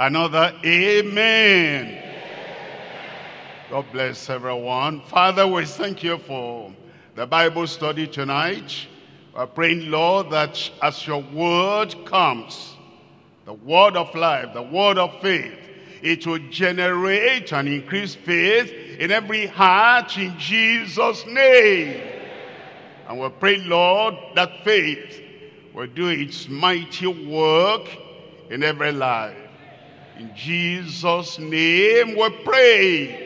Another amen. God bless everyone. Father, we thank you for the Bible study tonight. We're praying, Lord, that as your word comes, the word of life, the word of faith, it will generate and increase faith in every heart in Jesus' name. And we pray, Lord, that faith will do its mighty work in every life. In Jesus' name we pray.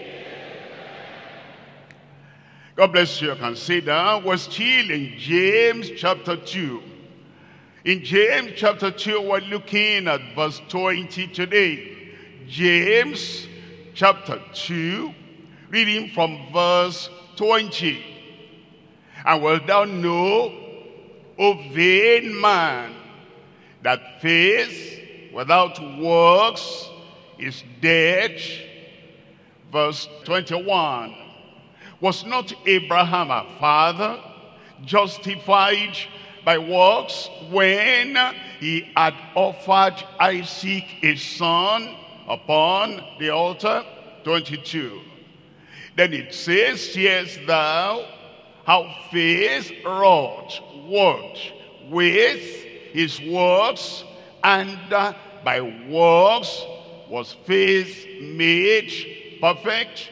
God bless you. You can sit down. We're still in James chapter 2. In James chapter 2, we're looking at verse 20 today. James chapter 2, reading from verse 20. And wilt thou know, O vain man, that faith without works is dead? Verse 21. Was not Abraham our father justified by works when he had offered Isaac his son upon the altar? 22. Then it says, seest thou how faith wrought with his works, and by works was faith made perfect?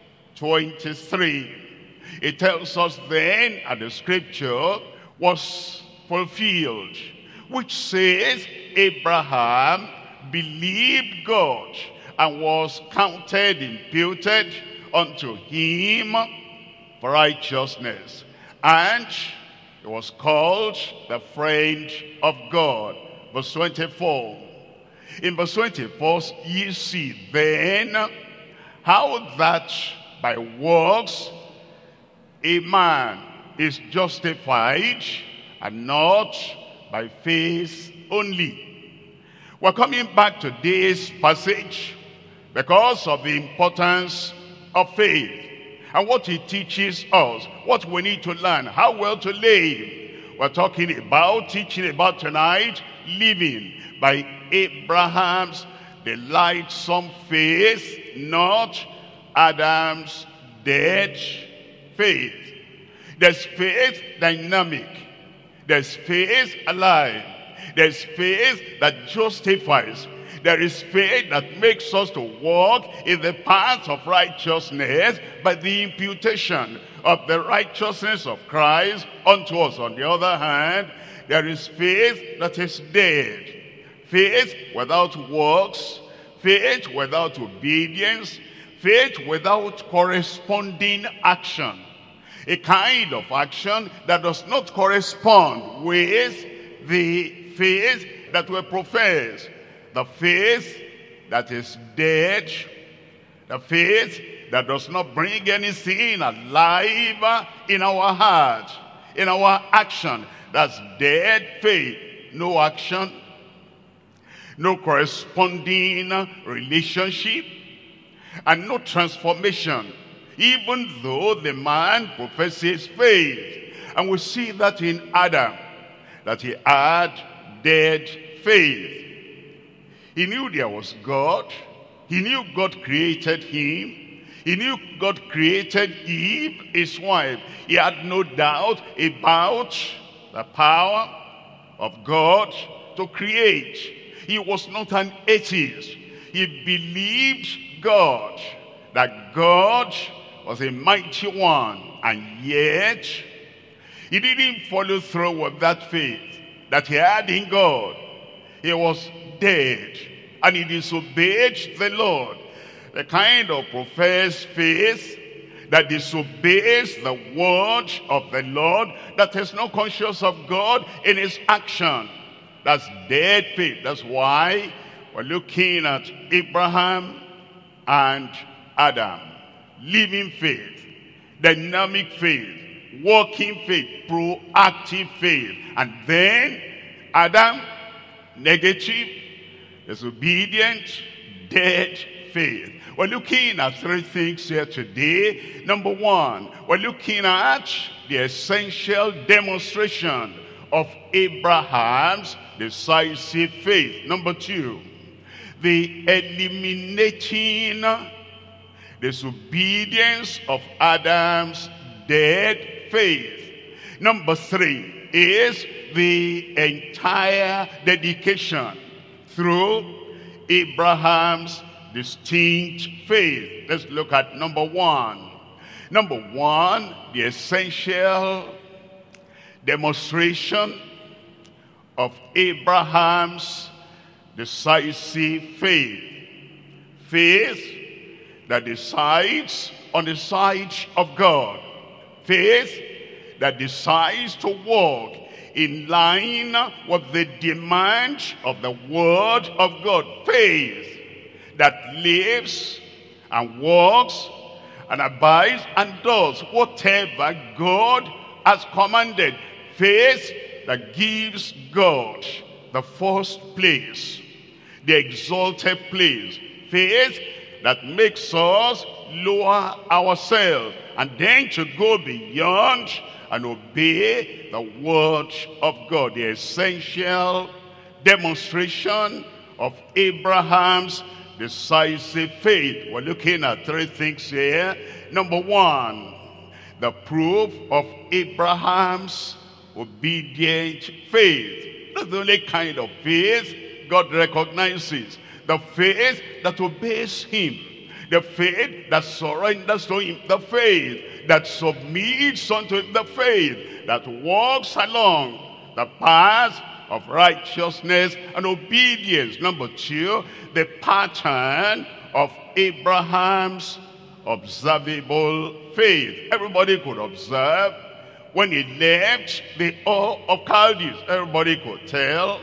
23. It tells us then, and the scripture was fulfilled, which says, Abraham believed God, and was imputed unto him for righteousness, and he was called the friend of God. Verse 24. In verse 24, ye see then how that by works a man is justified, and not by faith only. We're coming back to this passage because of the importance of faith and what it teaches us, what we need to learn, how well to live. We're teaching about tonight, living by Abraham's delightsome faith, not Adam's dead faith. There's faith dynamic. There's faith alive. There's faith that justifies. There is faith that makes us to walk in the path of righteousness by the imputation of the righteousness of Christ unto us. On the other hand, there is faith that is dead. Faith without works. Faith without obedience. Faith without corresponding action. A kind of action that does not correspond with the faith that we profess. The faith that is dead. The faith that does not bring anything alive in our heart, in our action. That's dead faith. No action. No corresponding relationship. And no transformation, even though the man professes faith. And we see that in Adam, that he had dead faith. He knew there was God. He knew God created him. He knew God created Eve, his wife. He had no doubt about the power of God to create. He was not an atheist. He believed God, that God was a mighty one, and yet he didn't follow through with that faith that he had in God. He was dead, and he disobeyed the Lord. The kind of professed faith that disobeys the word of the Lord, that is not conscious of God in his action. That's dead faith. That's why we're looking at Abraham and Adam. Living faith, dynamic faith, working faith, proactive faith. And then Adam, negative, disobedient, dead faith. We're looking at three things here today. Number one, we're looking at the essential demonstration of Abraham's decisive faith. Number two, the eliminating disobedience of Adam's dead faith. Number 3 is the entire dedication through Abraham's distinct faith. Let's look at number 1. Number 1, the essential demonstration of Abraham's decisive faith. Faith that decides on the side of God. Faith that decides to walk in line with the demand of the word of God. Faith that lives and walks and abides and does whatever God has commanded. Faith that gives God the first place, the exalted place. Faith that makes us lower ourselves and then to go beyond and obey the word of God. The essential demonstration of Abraham's decisive faith. We're looking at 3 things here. Number 1, the proof of Abraham's obedient faith. That's the only kind of faith God recognizes. The faith that obeys him. The faith that surrenders to him. The faith that submits unto him. The faith that walks along the path of righteousness and obedience. Number 2, the pattern of Abraham's observable faith. Everybody could observe when he left the Ur of Chaldees. Everybody could tell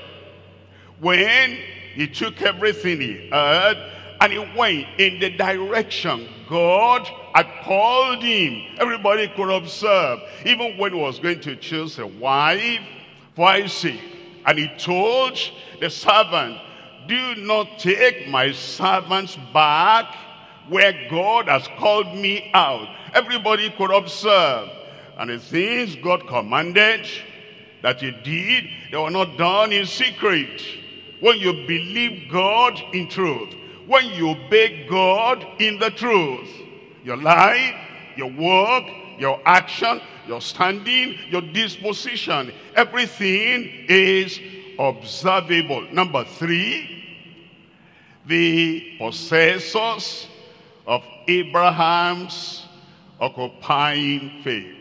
when he took everything he heard and he went in the direction God had called him. Everybody could observe. Even when he was going to choose a wife for Isaac, and he told the servant, do not take my servants back where God has called me out. Everybody could observe. And the things God commanded that he did, they were not done in secret. When you believe God in truth, when you obey God in the truth, your life, your work, your action, your standing, your disposition, everything is observable. Number 3, the possessors of Abraham's occupying faith.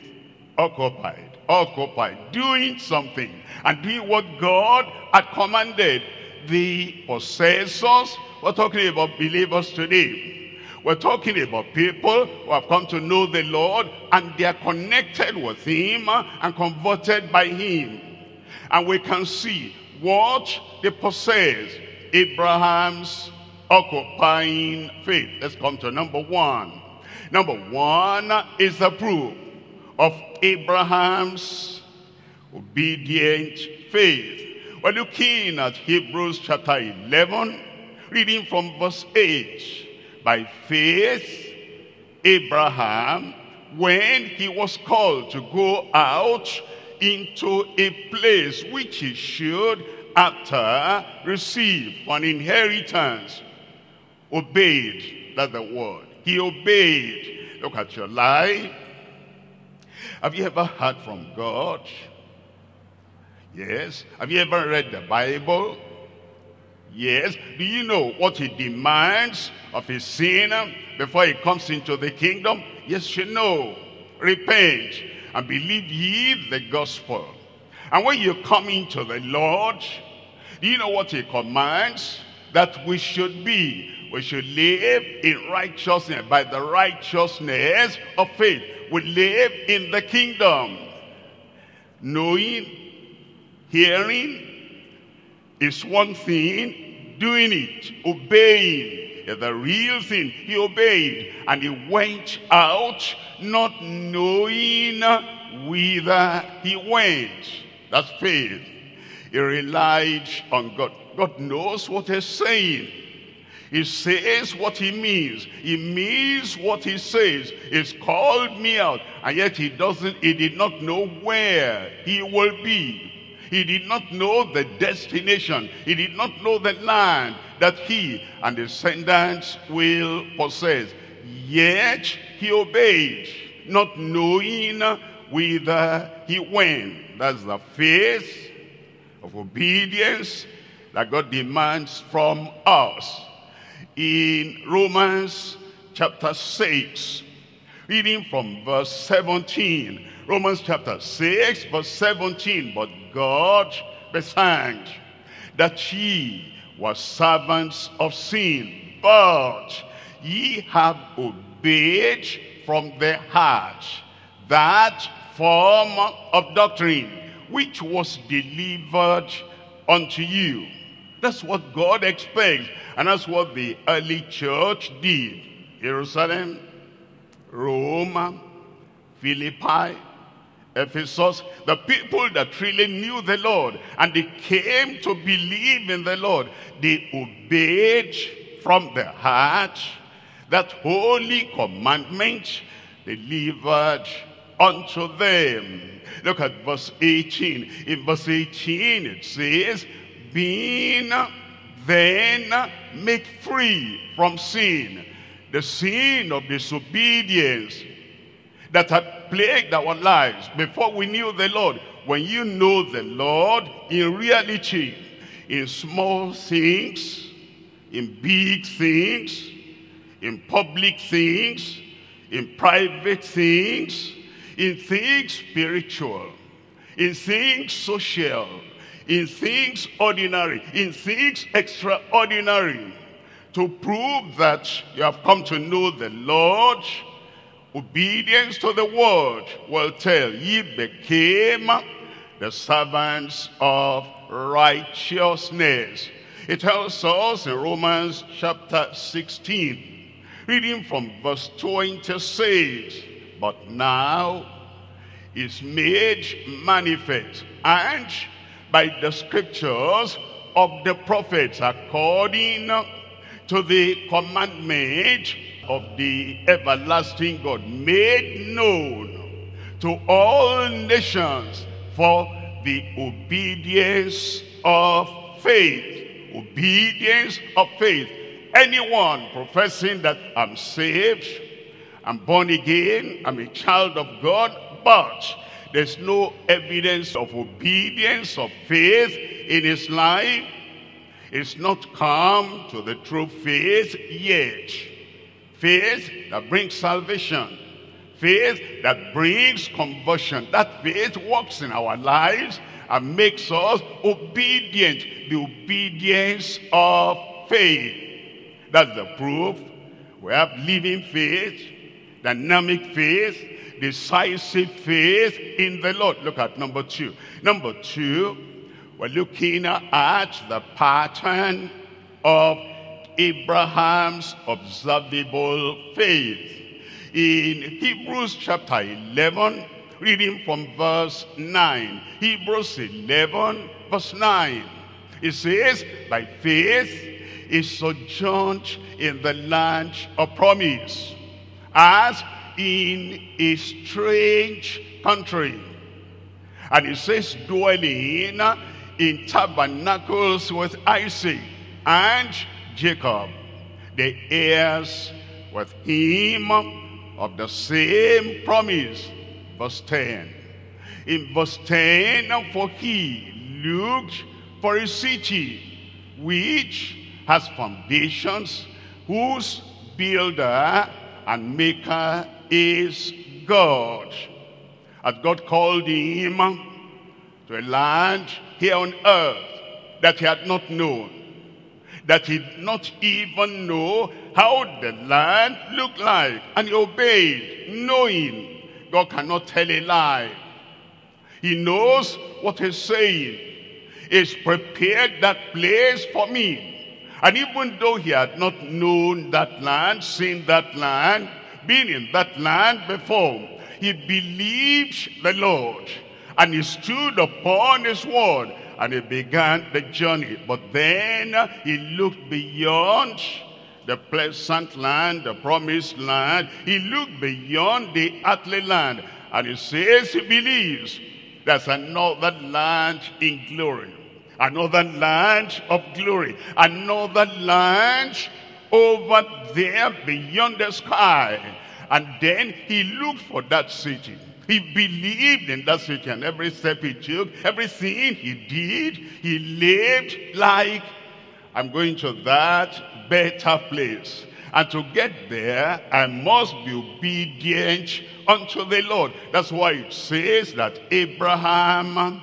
Occupied, doing something and doing what God had commanded. The possessors, we're talking about believers today. We're talking about people who have come to know the Lord and they are connected with him and converted by him. And we can see what they possess. Abraham's occupying faith. Let's come to number 1. Number 1 is the proof of Abraham's obedient faith. We're looking at Hebrews chapter 11, reading from verse 8. By faith, Abraham, when he was called to go out into a place which he should after receive for an inheritance, obeyed. That's the word. He obeyed. Look at your life. Have you ever heard from God? Yes. Have you ever read the Bible? Yes. Do you know what he demands of a sinner before he comes into the kingdom? Yes, you know. Repent and believe ye the gospel. And when you come into the Lord, do you know what he commands? That we should be. We should live in righteousness, by the righteousness of faith. We live in the kingdom. Knowing, hearing is one thing, doing it, obeying is the real thing. He obeyed and he went out not knowing whither he went. That's faith. He relied on God. God knows what he's saying. He says what he means. He means what he says. He's called me out. And yet he did not know where he will be. He did not know the destination. He did not know the land that he and descendants will possess. Yet he obeyed, not knowing whither he went. That's the faith of obedience that God demands from us. In Romans chapter 6, reading from verse 17. Romans chapter 6, verse 17. But God beside that ye were servants of sin, but ye have obeyed from the heart that form of doctrine which was delivered unto you. That's what God expects, and that's what the early church did. Jerusalem, Rome, Philippi, Ephesus, the people that really knew the Lord, and they came to believe in the Lord. They obeyed from the heart that holy commandment delivered unto them. Look at verse 18. In verse 18 it says, being then made free from sin, the sin of disobedience that had plagued our lives before we knew the Lord. When you know the Lord in reality, in small things, in big things, in public things, in private things, in things spiritual, in things social, in things ordinary, in things extraordinary, to prove that you have come to know the Lord, obedience to the word will tell, ye became the servants of righteousness. It tells us in Romans chapter 16, reading from verse 26, but now is made manifest, and by the scriptures of the prophets, according to the commandment of the everlasting God, made known to all nations for the obedience of faith. Obedience of faith. Anyone professing that I'm saved, I'm born again, I'm a child of God, but there's no evidence of obedience, of faith in his life, it's not come to the true faith yet. Faith that brings salvation. Faith that brings conversion. That faith works in our lives and makes us obedient. The obedience of faith. That's the proof. We have living faith, dynamic faith, decisive faith in the Lord. Look at number 2. Number 2, we're looking at the pattern of Abraham's observable faith. In Hebrews chapter 11, reading from verse 9. Hebrews 11, verse 9. It says, by faith he sojourned in the land of promise, as in a strange country. And it says, dwelling in tabernacles with Isaac and Jacob, the heirs with him of the same promise. Verse 10. In verse 10, for he looked for a city which has foundations, whose builder and maker is God. As God called him to a land here on earth that he had not known, that he did not even know how the land looked like, and he obeyed, knowing God cannot tell a lie. He knows what he's saying. He's prepared that place for me. And even though he had not known that land, seen that land, been in that land before, he believed the Lord, and he stood upon his word, and he began the journey. But then he looked beyond the pleasant land, the promised land. He looked beyond the earthly land, and he says he believes there's another land in glory, another land of glory, another land over there beyond the sky. And then he looked for that city. He believed in that city, and every step he took, everything he did, he lived like, I'm going to that better place. And to get there, I must be obedient unto the Lord. That's why it says that Abraham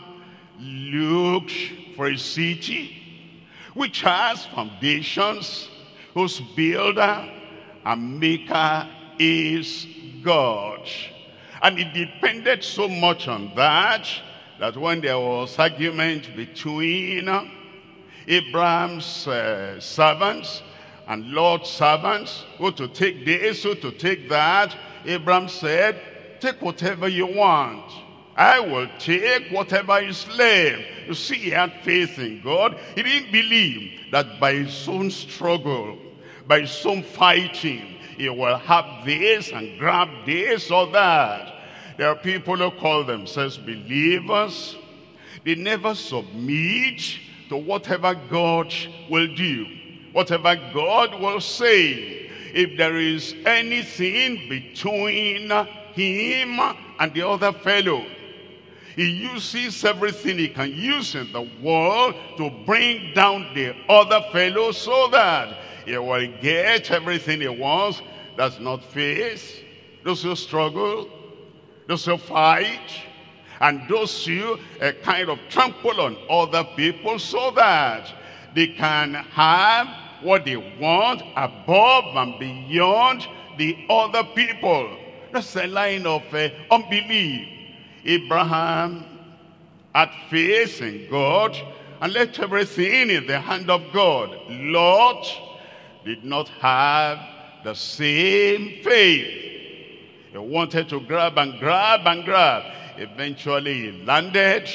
looked for a city which has foundations, whose builder and maker is God. And it depended so much on that, that when there was argument between Abraham's servants and Lord's servants, who to take this, who to take that, Abraham said, take whatever you want. I will take whatever is left. You see, he had faith in God. He didn't believe that by his own struggle, by his own fighting, he will have this and grab this or that. There are people who call themselves believers. They never submit to whatever God will do, whatever God will say. If there is anything between him and the other fellow, he uses everything he can use in the world to bring down the other fellow so that he will get everything he wants. That's not faith. Those who struggle, those who fight, and those who kind of trample on other people so that they can have what they want above and beyond the other people. That's a line of unbelief. Abraham had faith in God and left everything in the hand of God. Lot did not have the same faith. He wanted to grab and grab and grab. Eventually he landed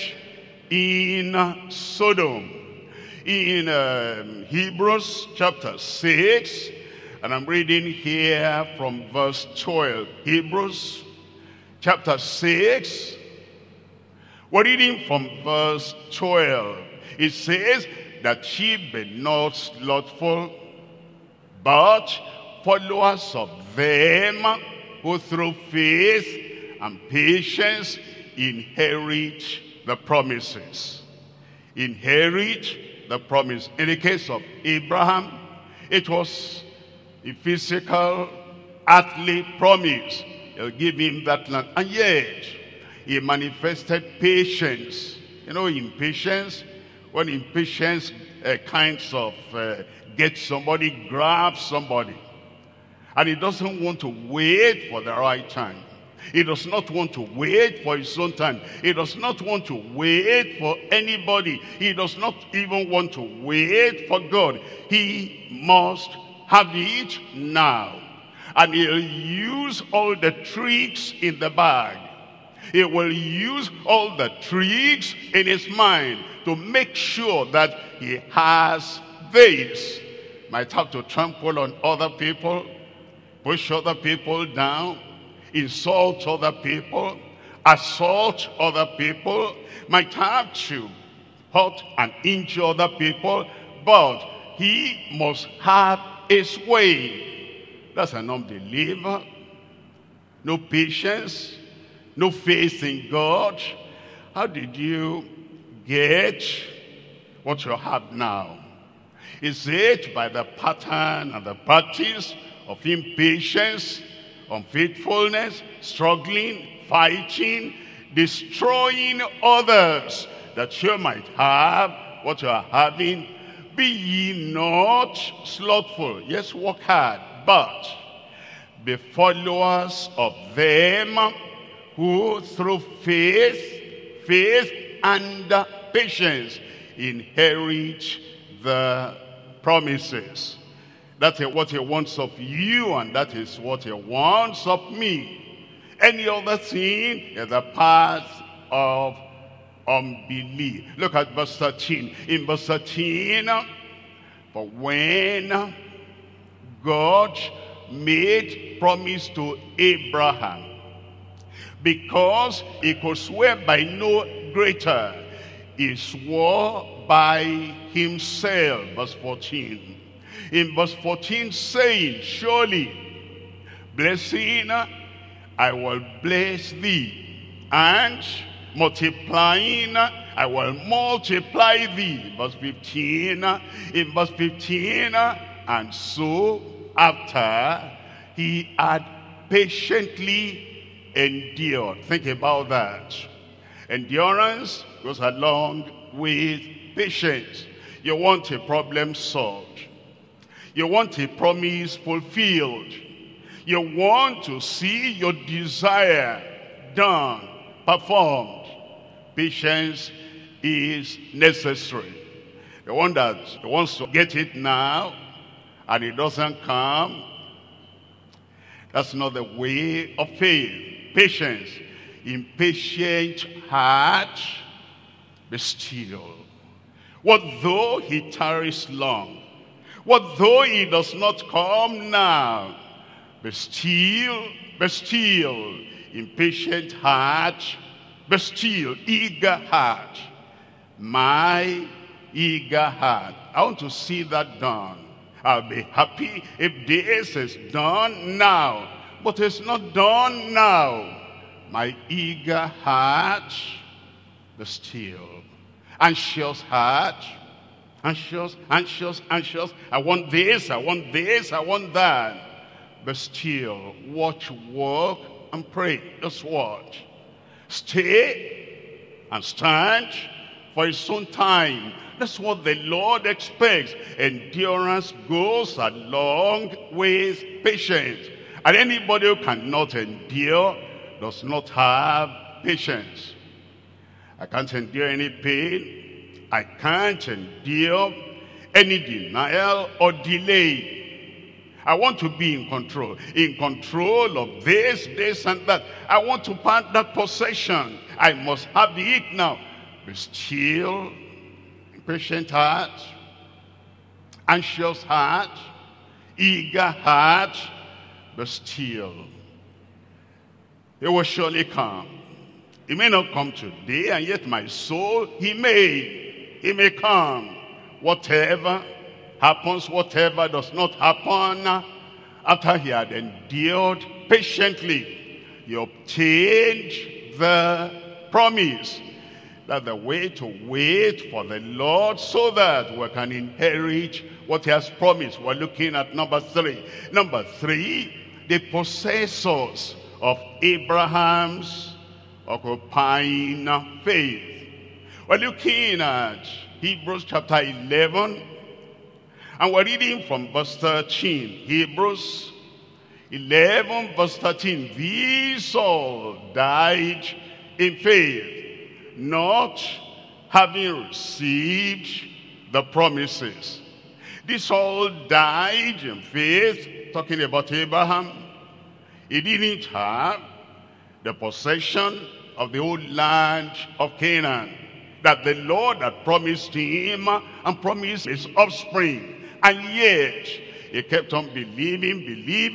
in Sodom. In Hebrews chapter 6, and I'm reading here from verse 12. Hebrews chapter 6, we're reading from verse 12. It says that ye be not slothful, but followers of them who through faith and patience inherit the promises. Inherit the promise. In the case of Abraham, it was a physical, earthly promise. He'll give him that land. And yet, he manifested patience. You know, impatience, when impatience kinds of get somebody, grab somebody. And he doesn't want to wait for the right time. He does not want to wait for his own time. He does not want to wait for anybody. He does not even want to wait for God. He must have it now. And he'll use all the tricks in the bag. He will use all the tricks in his mind to make sure that he has this. Might have to trample on other people, push other people down, insult other people, assault other people, might have to hurt and injure other people, but he must have his way. That's an unbeliever. No patience, no faith in God. How did you get what you have now? Is it by the pattern and the practice of impatience, unfaithfulness, struggling, fighting, destroying others, that you might have what you are having? Be ye not slothful. Yes, work hard, but be followers of them who through faith and patience inherit the promises. That is what he wants of you, and that is what he wants of me. Any other thing is the path of unbelief. Look at verse 13. In verse 13, for when God made promise to Abraham, because he could swear by no greater, he swore by himself. Verse 14. In verse 14 saying, surely blessing I will bless thee, and multiplying I will multiply thee. Verse 15. In verse 15, and so after he had patiently endured. Think about that. Endurance goes along with patience. You want a problem solved. You want a promise fulfilled. You want to see your desire done, performed. Patience is necessary. The one that wants to get it now and it doesn't come, that's not the way of faith. Patience. Impatient heart, be still. What though he tarries long? What though he does not come now? Be still, be still. Impatient heart, be still. Eager heart. My eager heart. I want to see that done. I'll be happy if this is done now. But it's not done now. My eager heart, be still. Anxious heart, anxious, anxious, anxious. I want this, I want this, I want that. Be still. Watch, work, and pray. Just watch. Stay and stand for his own time. That's what the Lord expects. Endurance goes along with patience. And anybody who cannot endure does not have patience. I can't endure any pain. I can't endure any denial or delay. I want to be in control of this and that. I want to part that possession. I must have it now. Be still, patient heart, anxious heart, eager heart, be still. It will surely come. It may not come today, and yet my soul, he may come. Whatever happens, whatever does not happen, after he had endured patiently, he obtained the promise. That's the way to wait for the Lord so that we can inherit what he has promised. We're looking at number 3. Number 3, the possessors of Abraham's occupying faith. We're looking at Hebrews chapter 11, and we're reading from verse 13. Hebrews 11 verse 13. These all died in faith, not having received the promises. These all died in faith, talking about Abraham. He didn't have the possession of the old land of Canaan that the Lord had promised him and promised his offspring. And yet, he kept on believing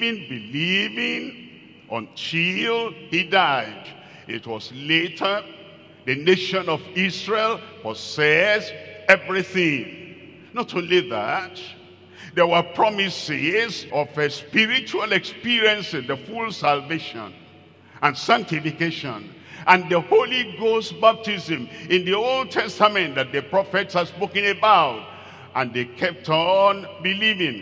until he died. It was later the nation of Israel possessed everything. Not only that, there were promises of a spiritual experience in the full salvation and sanctification and the Holy Ghost baptism in the Old Testament that the prophets have spoken about. And they kept on believing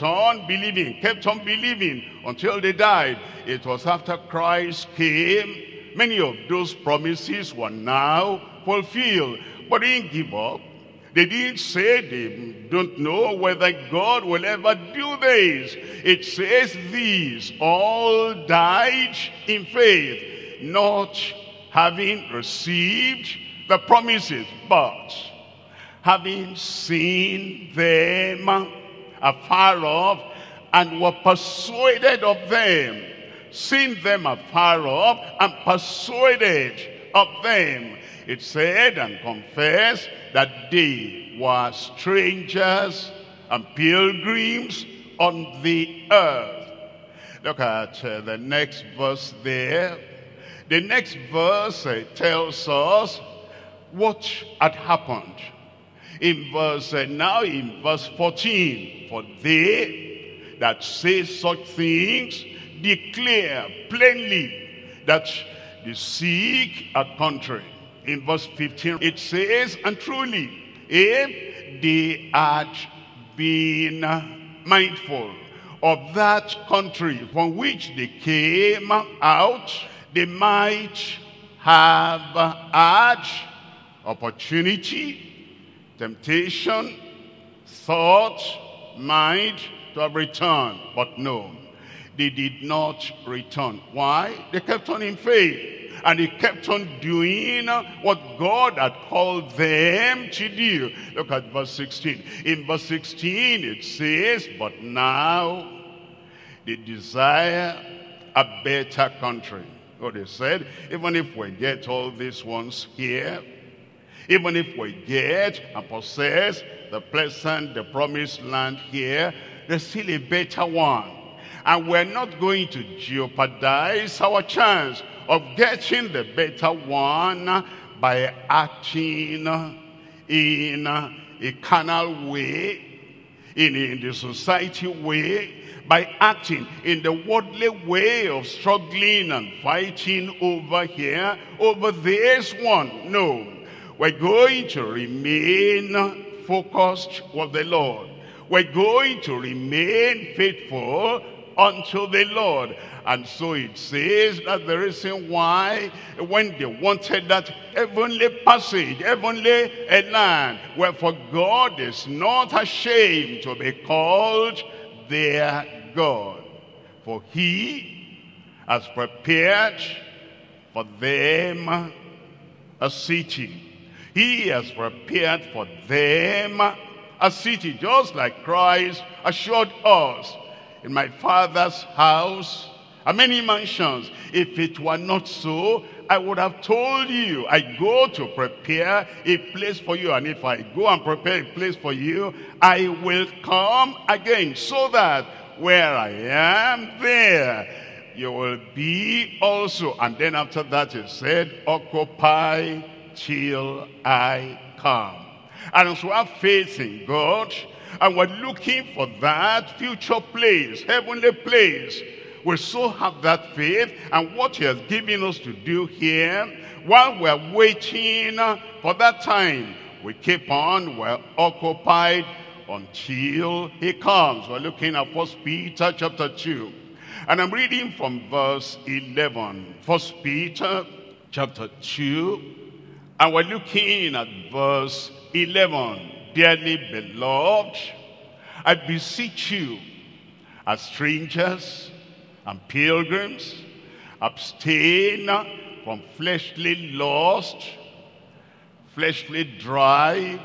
until they died. It was after Christ came, many of those promises were now fulfilled. But they didn't give up. They didn't say they don't know whether God will ever do this. It says these all died in faith, not having received the promises, but having seen them afar off and were persuaded of them. Seen them afar off and persuaded of them. It said and confessed that they were strangers and pilgrims on the earth. Look at the next verse there. The next verse tells us what had happened. Now in verse 14, for they that say such things declare plainly that they seek a country. In verse 15 it says, and truly, if they had been mindful of that country from which they came out, they might have had opportunity, temptation, thought, mind to have returned. But no, they did not return. Why? They kept on in faith. And they kept on doing what God had called them to do. Look at verse 16. In verse 16 it says, but now they desire a better country. Oh, they said, even if we get all these ones here, even if we get and possess the promised land here, there's still a better one. And we're not going to jeopardize our chance of getting the better one by acting in a carnal way, in the society way, by acting in the worldly way of struggling and fighting over here, over this one. No, we're going to remain focused with the Lord. We're going to remain faithful unto the Lord. And so it says that the reason why, when they wanted that heavenly passage, heavenly land, wherefore God is not ashamed to be called their God, for he has prepared for them a city. He has prepared for them a city, just like Christ assured us, in my Father's house are many mansions. If it were not so, I would have told you, I go to prepare a place for you. And if I go and prepare a place for you, I will come again, so that where I am, there you will be also. And then after that it said, occupy till I come. And so have faith in God, and we're looking for that future place, heavenly place. We so have that faith, and what he has given us to do here, while we're waiting for that time, we keep on, we're occupied until he comes. We're looking at 1 Peter chapter 2, and I'm reading from verse 11. 1 Peter chapter 2, and we're looking at verse 11. Dearly beloved, I beseech you, as strangers and pilgrims, abstain from fleshly lust, fleshly drive,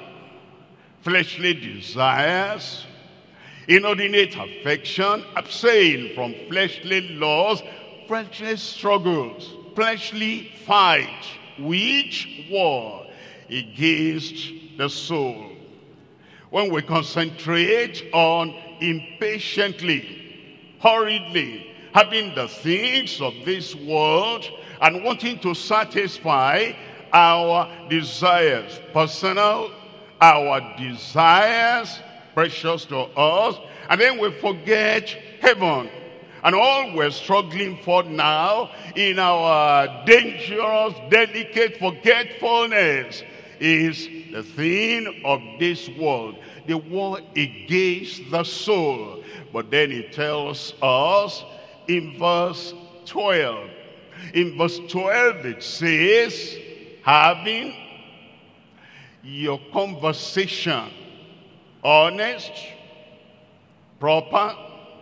fleshly desires, inordinate affection. Abstain from fleshly lust, fleshly struggles, fleshly fight, which war against the soul. When we concentrate on impatiently, hurriedly, having the things of this world and wanting to satisfy our desires, personal, our desires, precious to us, and then we forget heaven. And all we're struggling for now in our dangerous, delicate forgetfulness is the thing of this world, the war against the soul. But then it tells us in verse 12. In verse 12 it says, having your conversation honest, proper,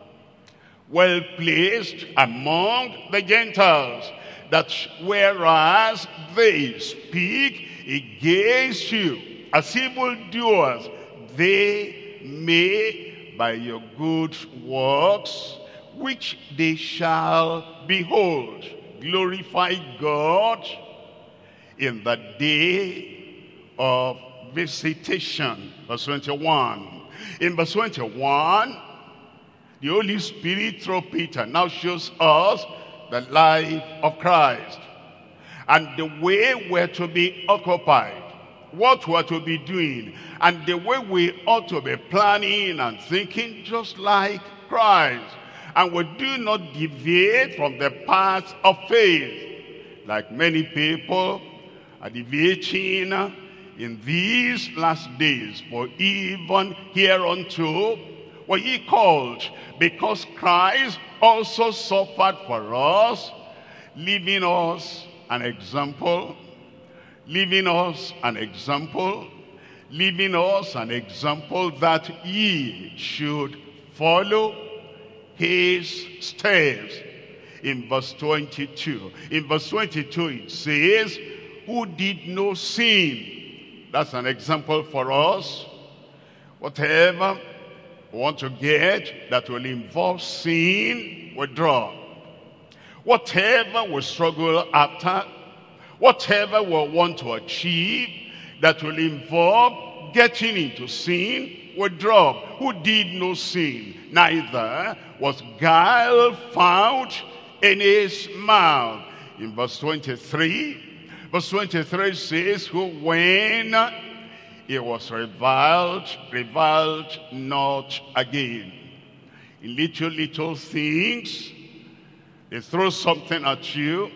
well placed among the Gentiles, that whereas they speak against you as evildoers, they may by your good works, which they shall behold, glorify God in the day of visitation. Verse 21. In verse 21, the Holy Spirit through Peter now shows us the life of Christ and the way we're to be occupied. what we are to be doing, and the way we ought to be planning and thinking just like Christ. And we do not deviate from the path of faith, like many people are deviating in these last days. For even hereunto were ye called, because Christ also suffered for us, leaving us an example, leaving us an example, leaving us an example that ye should follow his steps. In verse 22. In verse 22 it says, who did no sin. That's an example for us. Whatever we want to get that will involve sin, we drop. Whatever we struggle after, whatever we want to achieve that will involve getting into sin, we drop. Who did no sin, neither was guile found in his mouth. In verse 23, verse 23 says, who when he was reviled not again. In little things, they throw something at you.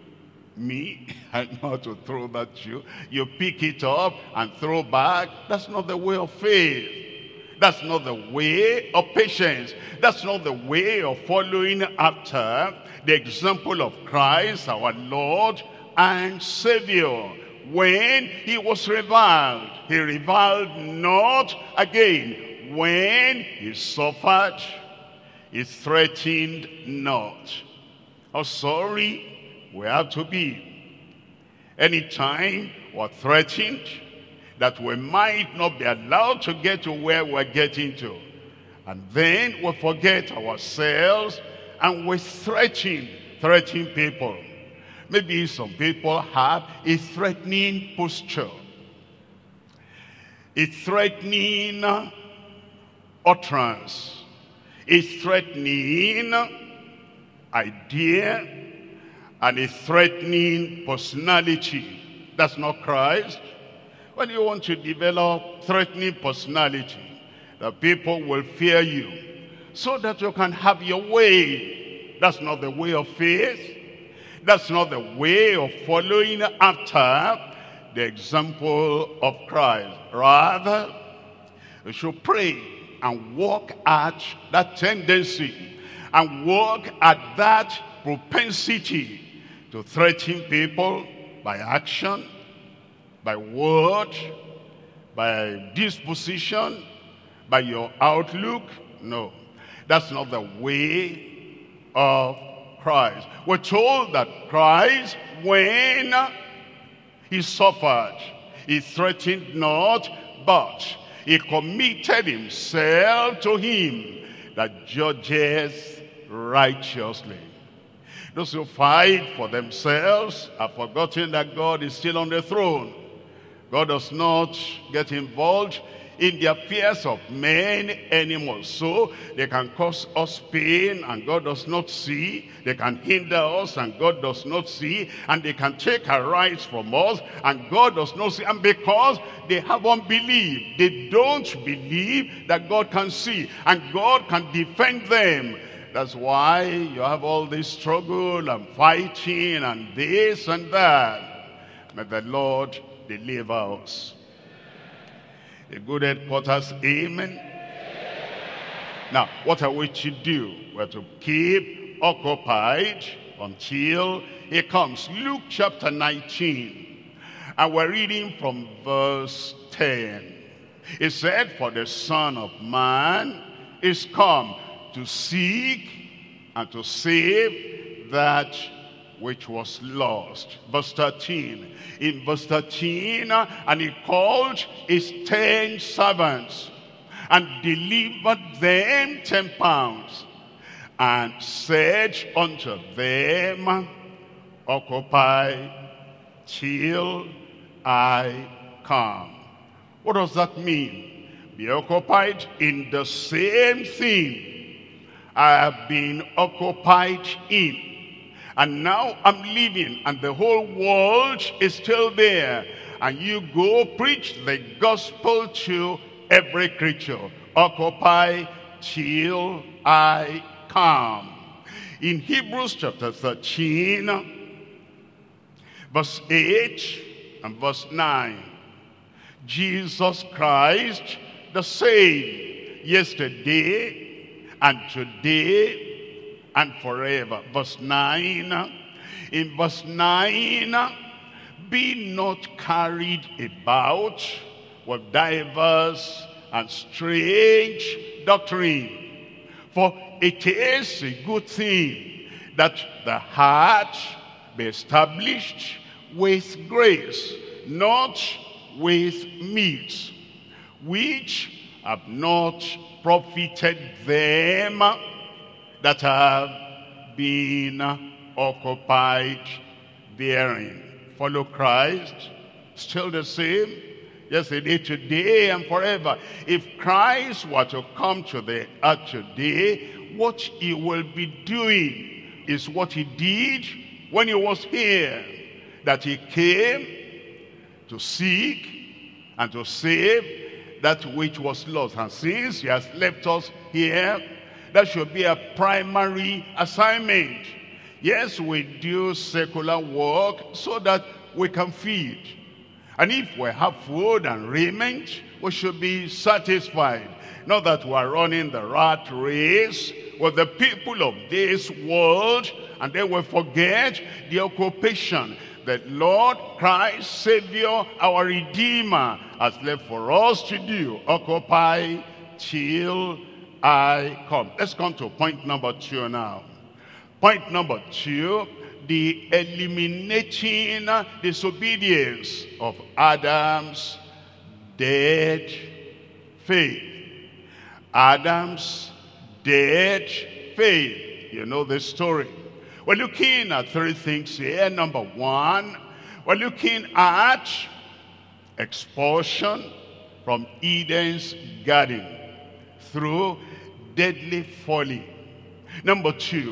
Me, I know how to throw that at you. You pick it up and throw back. That's not the way of faith. That's not the way of patience. That's not the way of following after the example of Christ, our Lord and Savior. When he was reviled, he reviled not again. When he suffered, he threatened not. How sorry we have to be. Anytime we're threatened that we might not be allowed to get to where we're getting to, and then we forget ourselves and we threaten people. Maybe some people have a threatening posture, a threatening utterance, a threatening idea, and a threatening personality. That's not Christ. When you want to develop threatening personality, the people will fear you so that you can have your way. That's not the way of faith. That's not the way of following after the example of Christ. Rather, you should pray and walk at that tendency and walk at that propensity to threaten people by action, by word, by disposition, by your outlook. No, that's not the way of Christ. We're told that Christ, when he suffered, he threatened not, but he committed himself to him that judges righteously. Those who fight for themselves have forgotten that God is still on the throne. God does not get involved in the affairs of men anymore. So they can cause us pain and God does not see. They can hinder us and God does not see. And they can take our rights from us and God does not see. And because they have unbelief, they don't believe that God can see and God can defend them. That's why you have all this struggle and fighting and this and that. May the Lord deliver us. The good headquarters, amen. Now, what are we to do? We're to keep occupied until he comes. Luke chapter 19. And we're reading from verse 10. It said, for the Son of Man is come to seek and to save that which was lost. Verse 13. In verse 13, and he called his 10 servants and delivered them 10 pounds and said unto them, occupy till I come. What does that mean? Be occupied in the same thing I have been occupied in. And now I'm leaving, and the whole world is still there. And you go preach the gospel to every creature. Occupy till I come. In Hebrews chapter 13, verse 8 and verse 9. Jesus Christ, the same yesterday and today and forever. Verse 9. In verse 9, be not carried about with divers and strange doctrine. For it is a good thing that the heart be established with grace, not with meats, which have not profited them that have been occupied therein. Follow Christ, still the same, yesterday, today, and forever. If Christ were to come to the earth today, what he will be doing is what he did when he was here. That he came to seek and to save that which was lost. And since he has left us here, that should be a primary assignment. Yes, we do secular work so that we can feed. And if we have food and raiment, we should be satisfied. Not that we are running the rat race with the people of this world, and then we forget the occupation that Lord Christ, Savior, our Redeemer, has left for us to do. Occupy till I come. Let's come to point number 2 now. Point number 2, the eliminating disobedience of Adam's dead faith. Adam's dead faith. You know the story. We're looking at 3 things here. Number 1, we're looking at expulsion from Eden's garden through deadly folly. Number 2,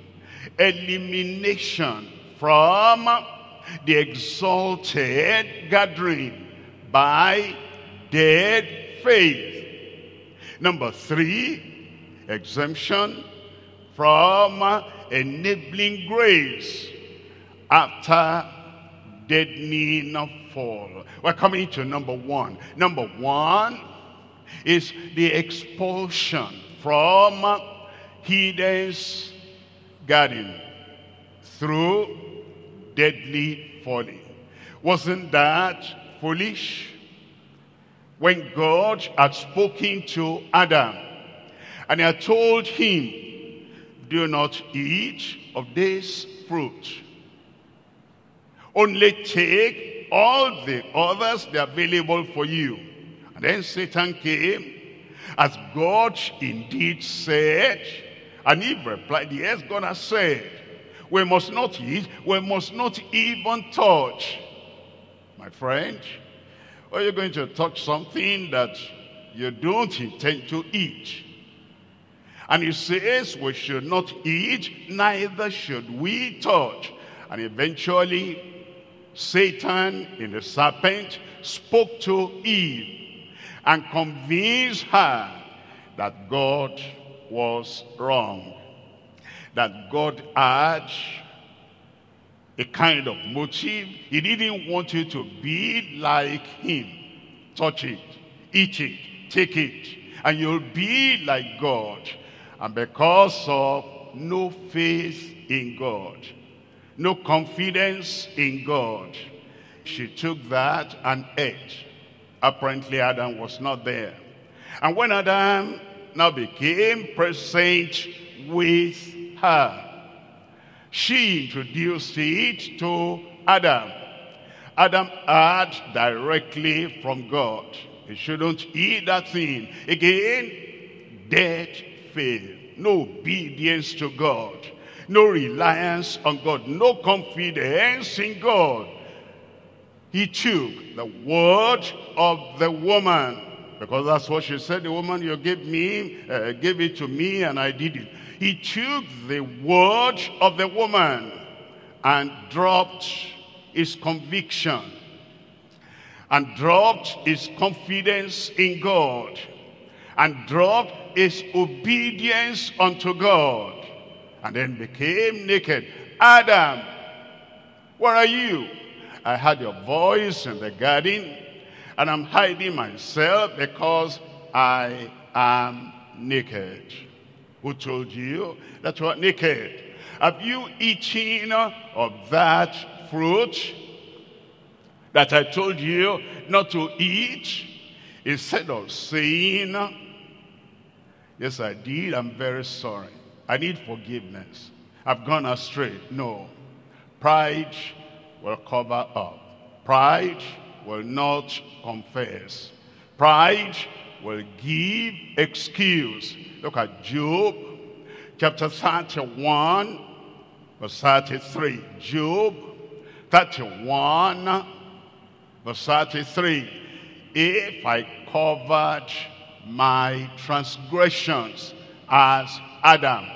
elimination from the exalted gathering by dead faith. Number 3, exemption from enabling grace after deadening fall. We're coming to number 1. Number 1 is the expulsion from Eden's garden through deadly folly. Wasn't that foolish? When God had spoken to Adam and he had told him, do not eat of this fruit. Only take all the others that are available for you. And then Satan came, as God indeed said, and Eve replied, yes, God has said, we must not eat, we must not even touch. My friend, are you going to touch something that you don't intend to eat? And he says we should not eat, neither should we touch. And eventually, Satan in the serpent spoke to Eve and convinced her that God was wrong. That God had a kind of motive. He didn't want you to be like him. Touch it, eat it, take it, and you'll be like God. And because of no faith in God, no confidence in God, she took that and ate. Apparently Adam was not there. And when Adam now became present with her, she introduced it to Adam. Adam heard directly from God. He shouldn't eat that thing. Again, dead faith. No obedience to God. No reliance on God. No confidence in God. He took the word of the woman. Because that's what she said. The woman you gave it to me and I did it. He took the word of the woman and dropped his conviction and dropped his confidence in God and dropped his obedience unto God and then became naked. Adam, where are you? I heard your voice in the garden and I'm hiding myself because I am naked. Who told you that you are naked? Have you eaten of that fruit that I told you not to eat? Instead of saying, yes, I did, I'm very sorry, I need forgiveness, I've gone astray. No. Pride will cover up. Pride will not confess. Pride will give excuse. Look at Job chapter 31 verse 33. Job 31 verse 33. If I covered my transgressions as Adam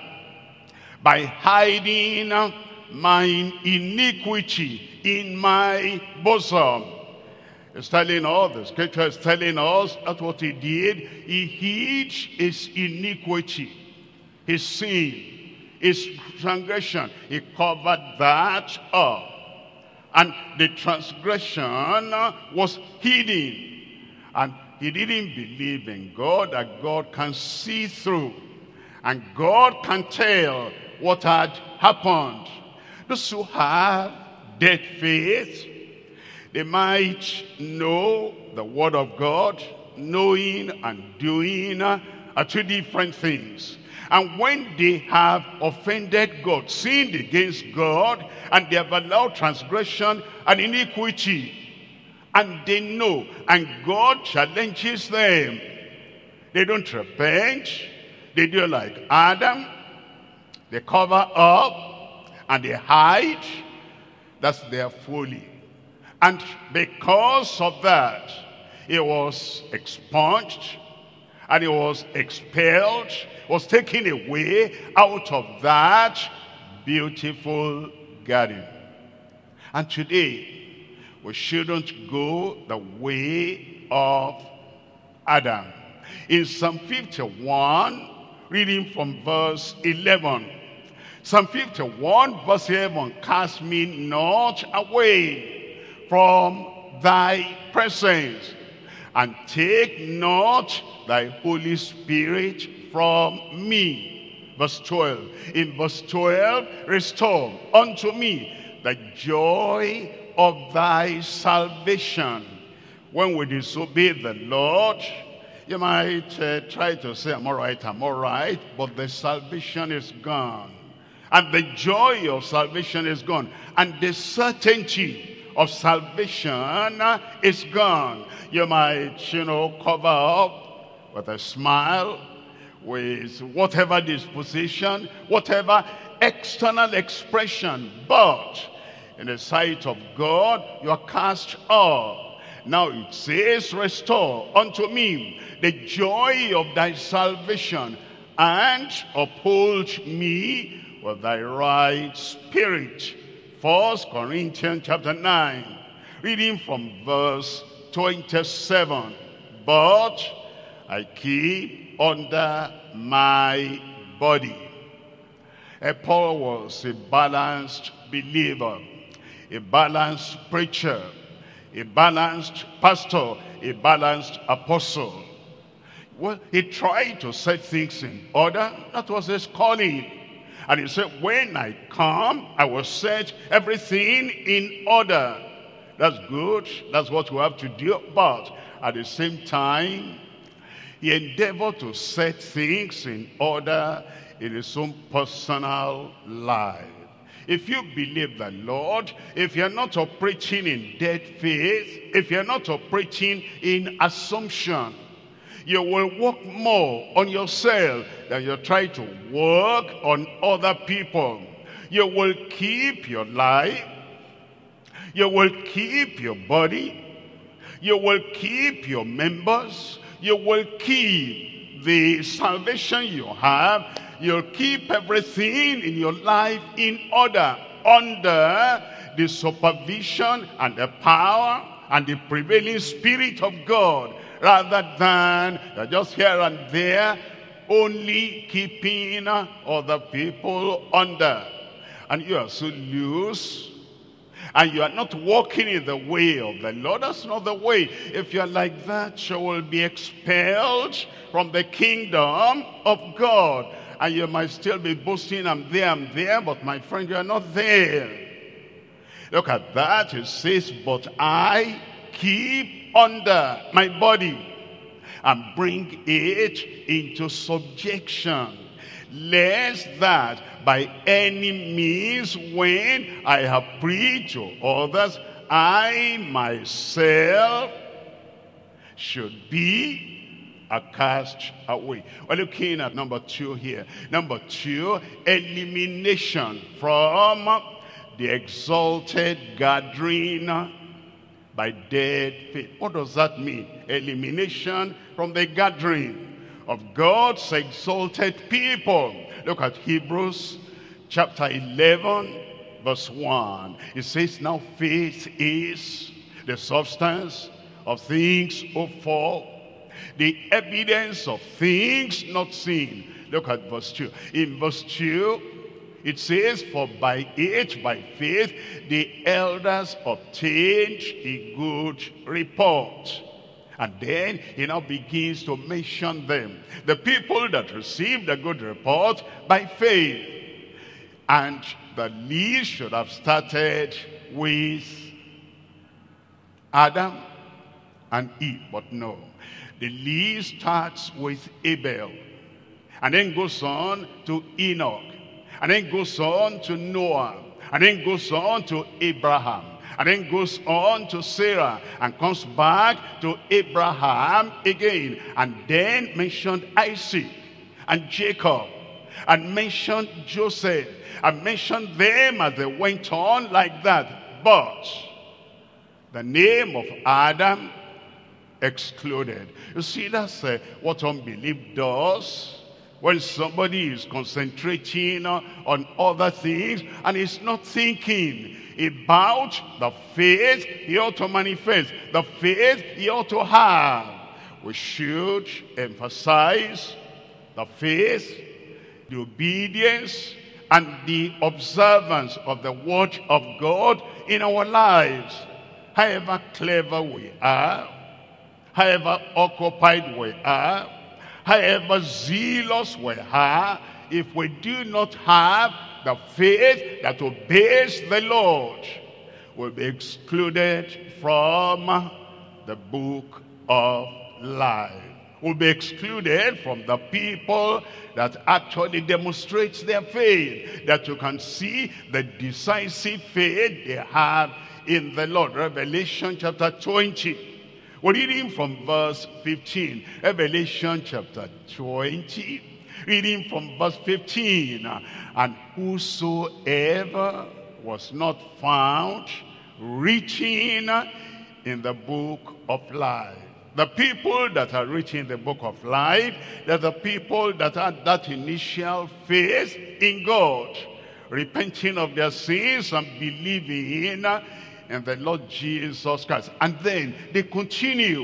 by hiding mine iniquity in my bosom. It's telling us, the scripture is telling us that's what he did. He hid his iniquity, his sin, his transgression. He covered that up. And the transgression was hidden. And he didn't believe in God, that God can see through. And God can tell what had happened. Those who have dead faith, they might know the word of God. Knowing and doing are two different things. And when they have offended God, sinned against God, and they have allowed transgression and iniquity, and they know, and God challenges them, they don't repent. They do like Adam. They cover up and they hide. That's their folly. And because of that, he was expunged and he was expelled, was taken away out of that beautiful garden. And today, we shouldn't go the way of Adam. In Psalm 51, reading from verse 11. Psalm 51 verse 11, cast me not away from thy presence, and take not thy Holy Spirit from me. Verse 12. In verse 12, restore unto me the joy of thy salvation. When we disobey the Lord, you might try to say, I'm all right, but the salvation is gone. And the joy of salvation is gone. And the certainty of salvation is gone. You might, cover up with a smile, with whatever disposition, whatever external expression. But in the sight of God, you are cast off. Now it says, restore unto me the joy of thy salvation, and uphold me with thy right spirit. 1 Corinthians chapter 9, reading from verse 27. But I keep under my body. Paul was a balanced believer, a balanced preacher, a balanced pastor, a balanced apostle. Well, he tried to set things in order. That was his calling. And he said, when I come, I will set everything in order. That's good. That's what we have to do. But at the same time, he endeavored to set things in order in his own personal life. If you believe the Lord, if you're not operating in dead faith, if you're not operating in assumption, you will work more on yourself than you try to work on other people. You will keep your life, you will keep your body, you will keep your members, you will keep the salvation you have, you'll keep everything in your life in order. under the supervision and the power and the prevailing Spirit of God, rather than you're just here and there only keeping other people under. And you are so loose, and you are not walking in the way of the Lord. That's not the way. If you're like that, you will be expelled from the kingdom of God. And you might still be boasting, I'm there, but my friend, you are not there. Look at that. It says, but I keep under my body and bring it into subjection, lest that by any means, when I have preached to others, I myself should be cast away. We're looking at number 2 here. Number 2, elimination from the exalted gathering by dead faith. What does that mean? Elimination from the gathering of God's exalted people. Look at Hebrews chapter 11 verse 1. It says, now faith is the substance of things hoped for, the evidence of things not seen. Look at verse 2. In verse 2, it says, for by it, by faith, the elders obtained a good report. And then he now begins to mention them. The people that received a good report by faith. And the list should have started with Adam and Eve, but no. The list starts with Abel, and then goes on to Enoch, and then goes on to Noah, and then goes on to Abraham, and then goes on to Sarah, and comes back to Abraham again, and then mentioned Isaac and Jacob, and mentioned Joseph, and mentioned them as they went on like that. But the name of Adam excluded. You see, that's what unbelief does. When somebody is concentrating on other things and is not thinking about the faith he ought to manifest, the faith he ought to have. We should emphasize the faith, the obedience, and the observance of the word of God in our lives. However clever we are, however occupied we are, however zealous we are, if we do not have the faith that obeys the Lord, we'll be excluded from the book of life. We'll be excluded from the people that actually demonstrates their faith, that you can see the decisive faith they have in the Lord. Revelation chapter 20. We're reading from verse 15. Revelation chapter 20, reading from verse 15. And whosoever was not found written in the book of life. The people that are written in the book of life, they're the people that had that initial faith in God, repenting of their sins and believing in the Lord Jesus Christ. And then they continue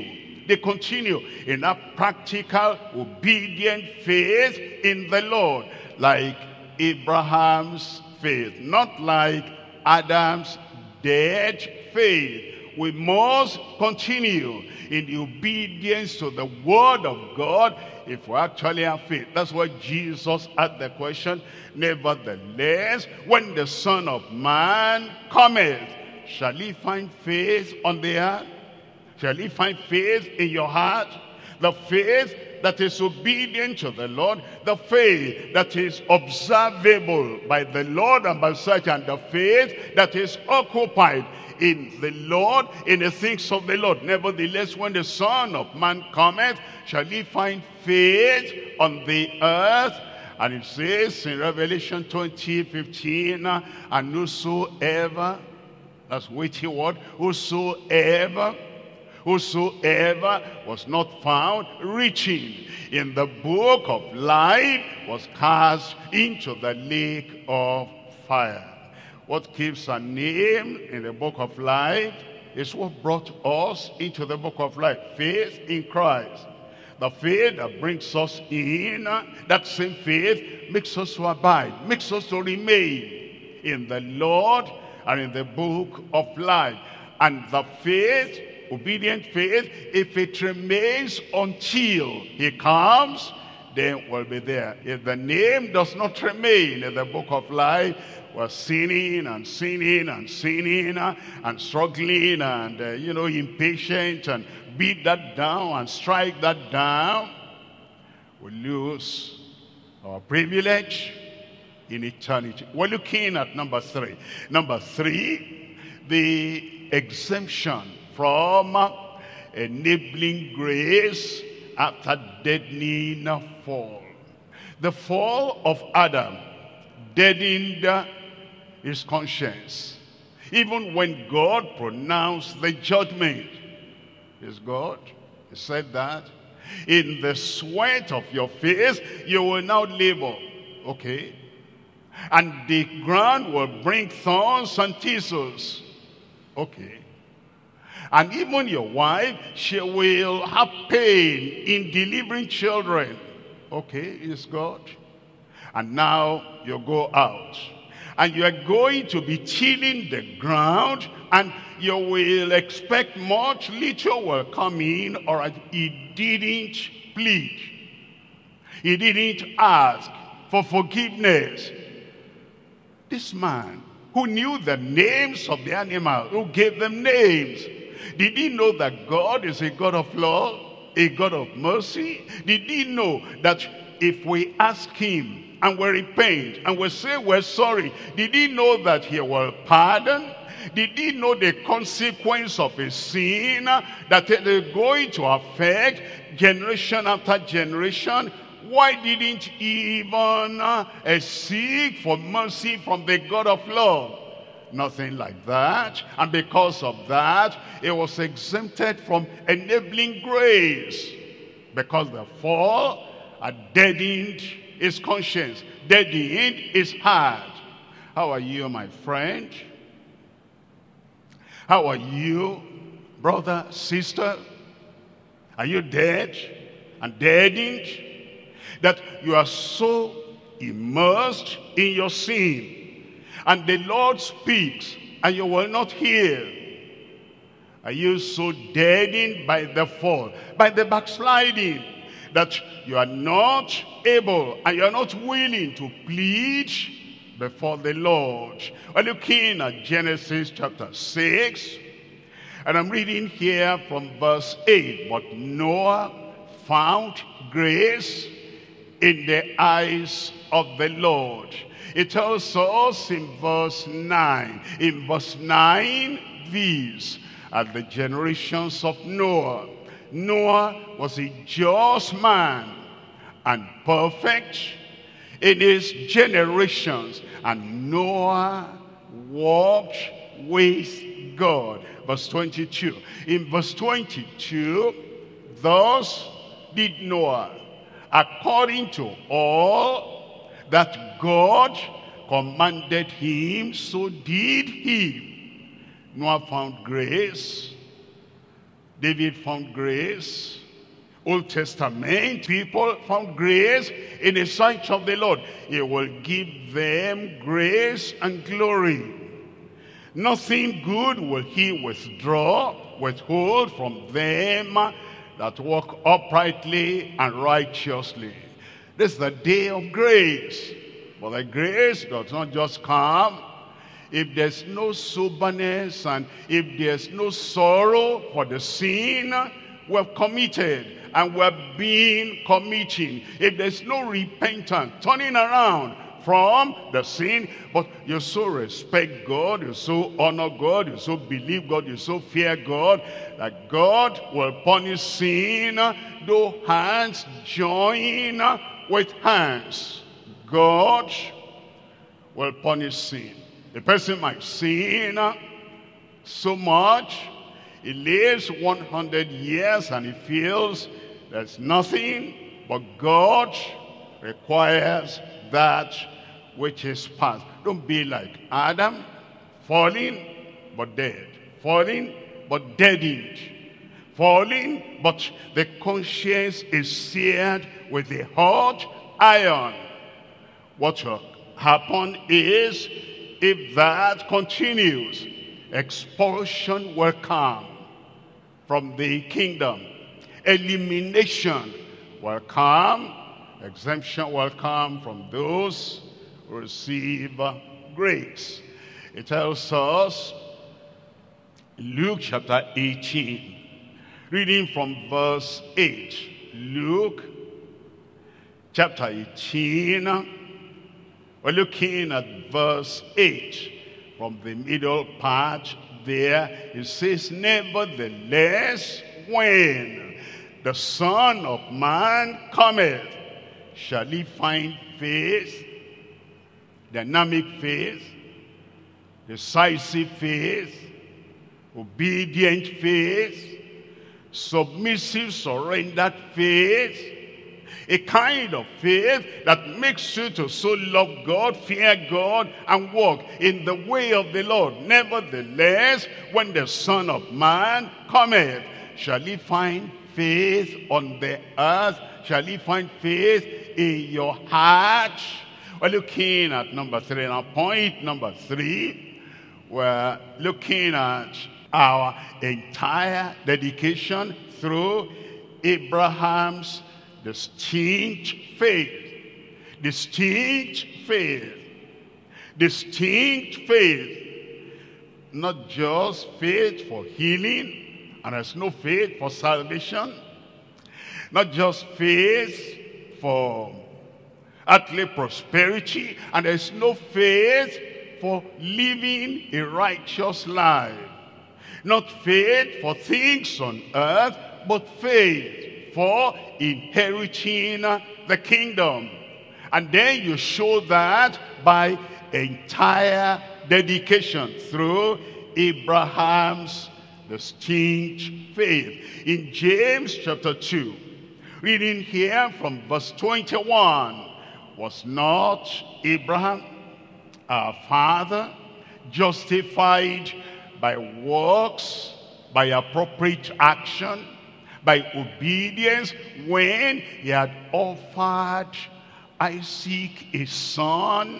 in a practical, obedient faith in the Lord, like Abraham's faith, not like Adam's dead faith. We must continue in the obedience to the word of God if we actually have faith. That's why Jesus asked the question, nevertheless, when the Son of Man cometh, shall he find faith on the earth? Shall he find faith in your heart? The faith that is obedient to the Lord, the faith that is observable by the Lord and by such, and the faith that is occupied in the Lord, in the things of the Lord. Nevertheless, when the Son of Man cometh, shall he find faith on the earth? And it says in Revelation 20:15, and whosoever, that's weighty word, whosoever was not found written in the book of life was cast into the lake of fire. What keeps our name in the book of life is what brought us into the book of life. Faith in Christ. The faith that brings us in, that same faith makes us to abide, makes us to remain in the Lord and in the book of life. And the faith, obedient faith, if it remains until he comes, then we'll be there. If the name does not remain in the book of life, we're sinning and sinning and sinning and struggling and, impatient and beat that down and strike that down. We lose our privilege in eternity. We're looking at number 3. Number 3, the exemption from enabling grace after deadening fall. The fall of Adam deadened his conscience. Even when God pronounced the judgment, is God, he said that, in the sweat of your face you will now labor. Okay. And the ground will bring thorns and thistles. Okay. And even your wife, she will have pain in delivering children. Okay, is God. And now you go out. And you are going to be tilling the ground. And you will expect much. Little will come in. All right, he didn't plead. He didn't ask for forgiveness. This man who knew the names of the animals, who gave them names, did he know that God is a God of love, a God of mercy? Did he know that if we ask him and we repent and we say we're sorry, did he know that he will pardon? Did he know the consequence of a sin, that it is going to affect generation after generation? Why didn't he even seek for mercy from the God of love? Nothing like that. And because of that, it was exempted from enabling grace, because the fall had deadened his conscience, deadened his heart. How are you, my friend? How are you, brother, sister? Are you dead and deadened, that you are so immersed in your sin, and the Lord speaks and you will not hear? Are you so deadened by the fall, by the backsliding, that you are not able and you are not willing to plead before the Lord? We're looking at Genesis chapter 6, and I'm reading here from verse 8. But Noah found grace in the eyes of the Lord. It tells us in verse 9. In verse 9, these are the generations of Noah. Noah was a just man and perfect in his generations. And Noah walked with God. Verse 22. In verse 22, thus did Noah, according to all that God commanded him, so did he. Noah found grace. David found grace. Old Testament people found grace in the sight of the Lord. He will give them grace and glory. Nothing good will he withhold from them that walk uprightly and righteously. This is the day of grace. But the grace does not just come if there's no soberness and if there's no sorrow for the sin we have committed and we have been committing. If there's no repentance, turning around from the sin, but you so respect God, you so honor God, you so believe God, you so fear God, that God will punish sin, though hands join with hands. God will punish sin. The person might sin so much, he lives 100 years and he feels there's nothing, but God requires that which is past. Don't be like Adam. falling but dead, falling but deadened, falling but the conscience is seared with a hot iron. What will happen is, if that continues, expulsion will come from the kingdom. Elimination will come. Exemption will come from those who receive grace. It tells us, Luke chapter 18, reading from verse 8. Luke chapter 18, we're looking at verse 8. From the middle part there, it says, nevertheless, when the Son of Man cometh, shall he find faith, dynamic faith, decisive faith, obedient faith, submissive, surrendered faith, a kind of faith that makes you to so love God, fear God, and walk in the way of the Lord. Nevertheless, when the Son of Man cometh, shall he find faith on the earth? Shall he find faith in your heart? We're looking at number 3. Now, point number 3, we're looking at our entire dedication through Abraham's distinct faith. Distinct faith. Distinct faith. Not just faith for healing, and there's no faith for salvation. Not just faith for earthly prosperity, and there's no faith for living a righteous life. Not faith for things on earth, but faith for inheriting the kingdom. And then you show that by entire dedication through Abraham's distinct faith. In James chapter 2, reading here from verse 21, was not Abraham, our father, justified by works, by appropriate action, by obedience, when he had offered Isaac his son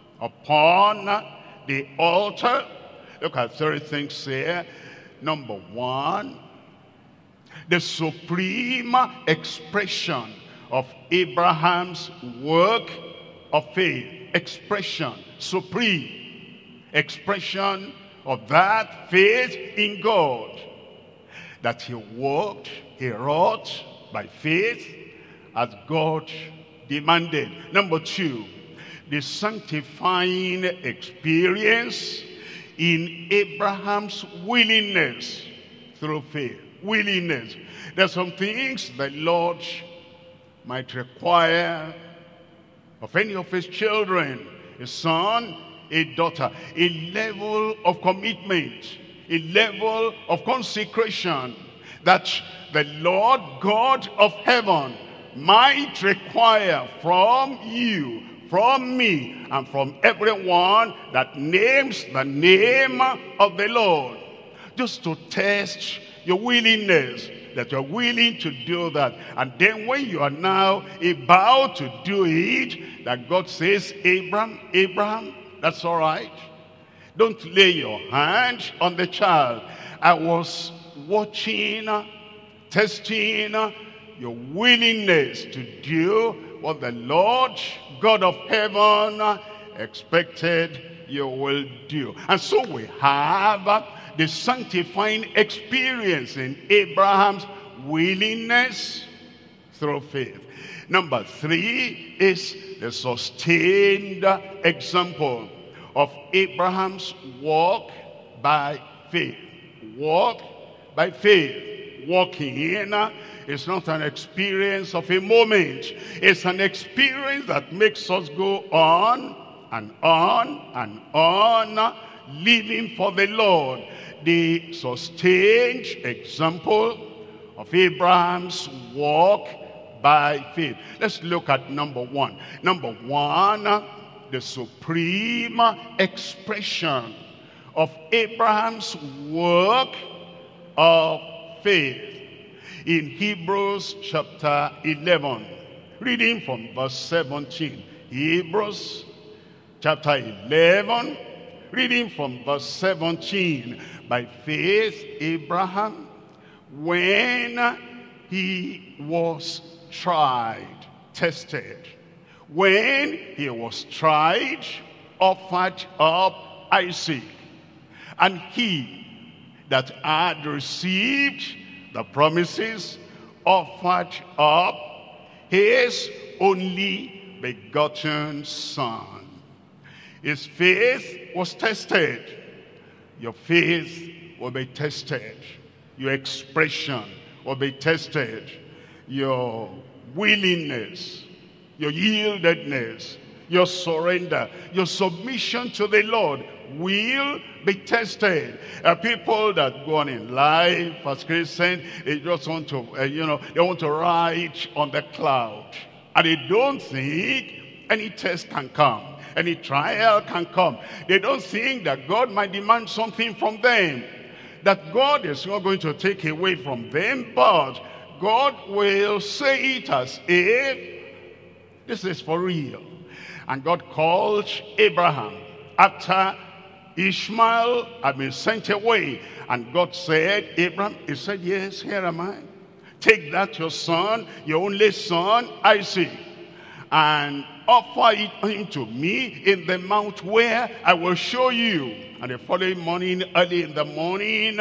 upon the altar? Look at 3 things here. Number 1, the supreme expression of Abraham's work of faith. Expression, supreme expression of that faith in God. That he walked, he wrought by faith as God demanded. Number 2, the sanctifying experience in Abraham's willingness through faith. Willingness. There's some things the Lord might require of any of his children, a son, a daughter, a level of commitment, a level of consecration that the Lord God of heaven might require from you, from me, and from everyone that names the name of the Lord, just to test your willingness, that you're willing to do that. And then when you are now about to do it, that God says, Abraham, that's all right. Don't lay your hand on the child. I was watching, testing your willingness to do what the Lord God of heaven expected you will do. And so we have the sanctifying experience in Abraham's willingness through faith. Number 3 is the sustained example of Abraham's walk by faith. Walk by faith. Walking in is not an experience of a moment. It's an experience that makes us go on and on and on, living for the Lord. The sustained example of Abraham's walk by faith. Let's look at number 1. Number 1, the supreme expression of Abraham's work of faith. In Hebrews chapter 11, reading from verse 17. Hebrews chapter 11, reading from verse 17. By faith, Abraham, when he was tried, tested, when he was tried, offered up Isaac. And he that had received the promises offered up his only begotten son. His faith was tested. Your faith will be tested. Your expression will be tested. Your willingness, your yieldedness, your surrender, your submission to the Lord will be tested. People that go on in life as Christians, they just want to, they want to ride on the cloud. And they don't think any test can come, any trial can come. They don't think that God might demand something from them, that God is not going to take away from them, but God will say it as if this is for real. And God called Abraham after Ishmael had been sent away. And God said, Abraham, he said, yes, here am I. Take that your son, your only son, Isaac, and offer him to me in the mount where I will show you. And the following morning, early in the morning,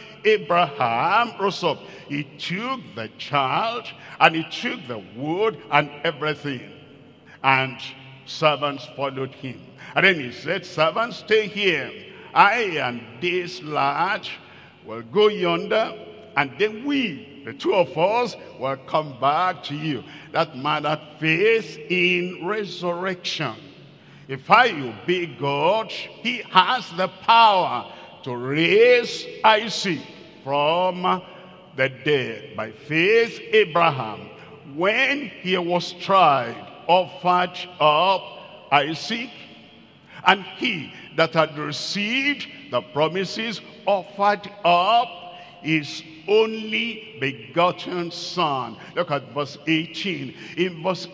Abraham rose up. He took the child and he took the wood and everything. And servants followed him. And then he said, servants, stay here. I and this lad will go yonder, and then we, the two of us, will come back to you. That man had faith in resurrection. If I obey God, he has the power to raise Isaac from the dead. By faith, Abraham, when he was tried, offered up Isaac, and he that had received the promises offered up his only begotten son. Look at verse 18. In verse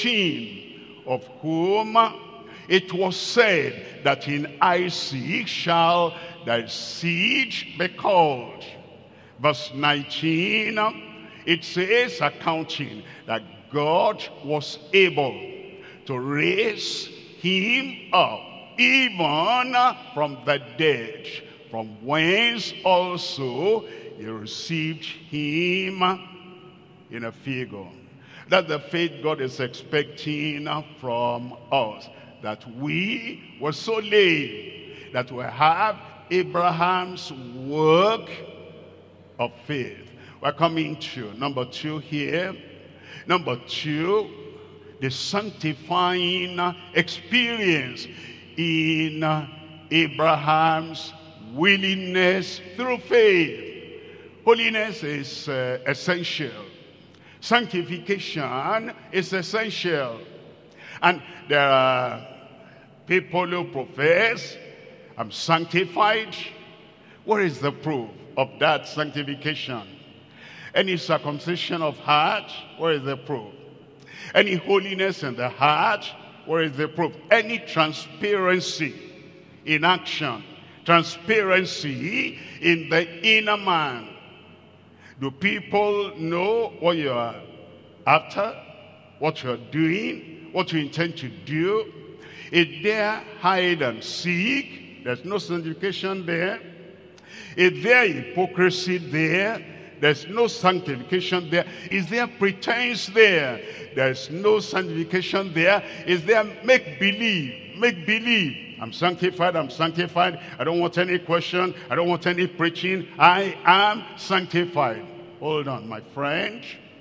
18, of whom it was said that in Isaac shall thy seed be called. Verse 19, it says, accounting that God was able to raise him up even from the dead, from whence also he received him in a figure. That's the faith God is expecting from us, that we were so laid that we have Abraham's work of faith. We're coming to number 2 here. Number 2, the sanctifying experience in Abraham's willingness through faith. Holiness is essential. Sanctification is essential. And there are people who profess, I'm sanctified. What is the proof of that sanctification? Any circumcision of heart, where is the proof? Any holiness in the heart, where is the proof? Any transparency in action, transparency in the inner man. Do people know what you are after, what you are doing, what you intend to do? Is there hide and seek? There's no sanctification there. Is there hypocrisy there? There's no sanctification there. Is there pretense there? There's no sanctification there. Is there make-believe? Make-believe. I'm sanctified, I'm sanctified. I don't want any question. I don't want any preaching. I am sanctified. Hold on, my friend.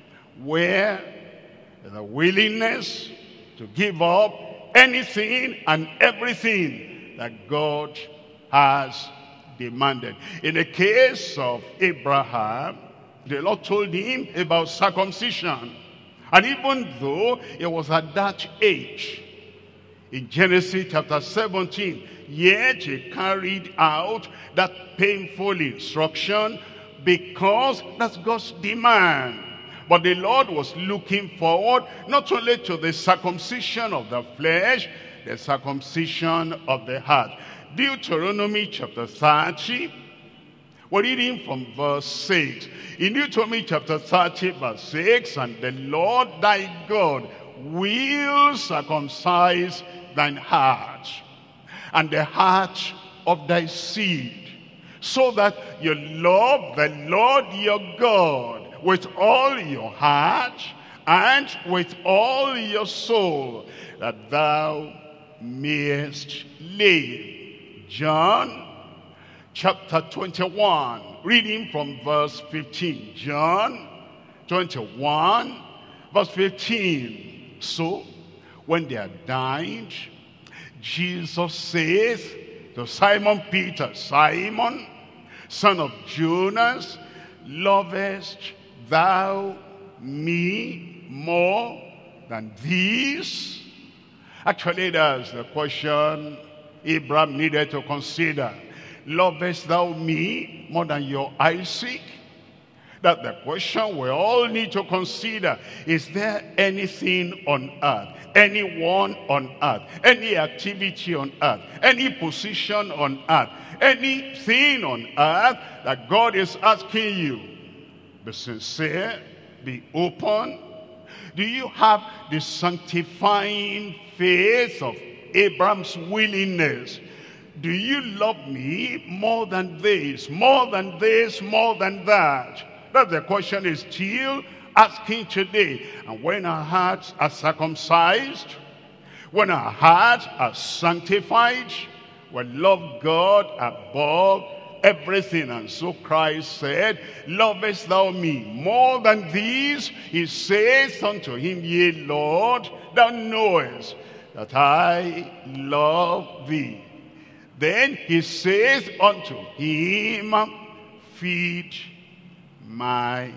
Where is the willingness to give up anything and everything that God has demanded? In the case of Abraham, the Lord told him about circumcision. And even though he was at that age, In Genesis chapter 17, yet he carried out that painful instruction because that's God's demand. But the Lord was looking forward not only to the circumcision of the flesh, the circumcision of the heart. Deuteronomy chapter 30, we're reading from verse 6. In Deuteronomy chapter 30, verse 6, and the Lord thy God will circumcise thine heart and the heart of thy seed, so that you love the Lord your God with all your heart and with all your soul, that thou mayest live. John chapter 21, reading from verse 15. John 21, verse 15. So, when they had dined, Jesus says to Simon Peter, Simon, son of Jonas, lovest thou me more than these? Actually, that's the question Abraham needed to consider. Lovest thou me more than your Isaac? That's the question we all need to consider. Is there anything on earth, anyone on earth, any activity on earth, any position on earth, anything on earth that God is asking you? Be sincere, be open. Do you have the sanctifying faith of Abraham's willingness? Do you love me more than this, more than this, more than that? That's the question is still asking today. And when our hearts are circumcised, when our hearts are sanctified, we love God above everything. And so Christ said, lovest thou me more than these? He says unto him, yea, Lord, thou knowest that I love thee. Then he says unto him, feed my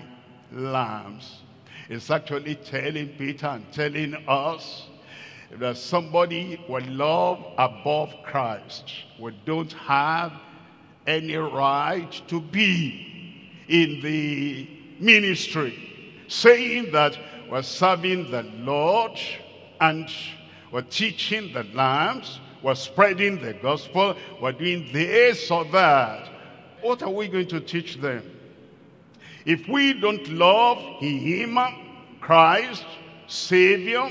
lambs. It's actually telling Peter and telling us, if there's somebody we love above Christ, we don't have any right to be in the ministry, saying that we're serving the Lord and we're teaching the lambs, we're spreading the gospel, we're doing this or that. What are we going to teach them? If we don't love him, Christ, Savior,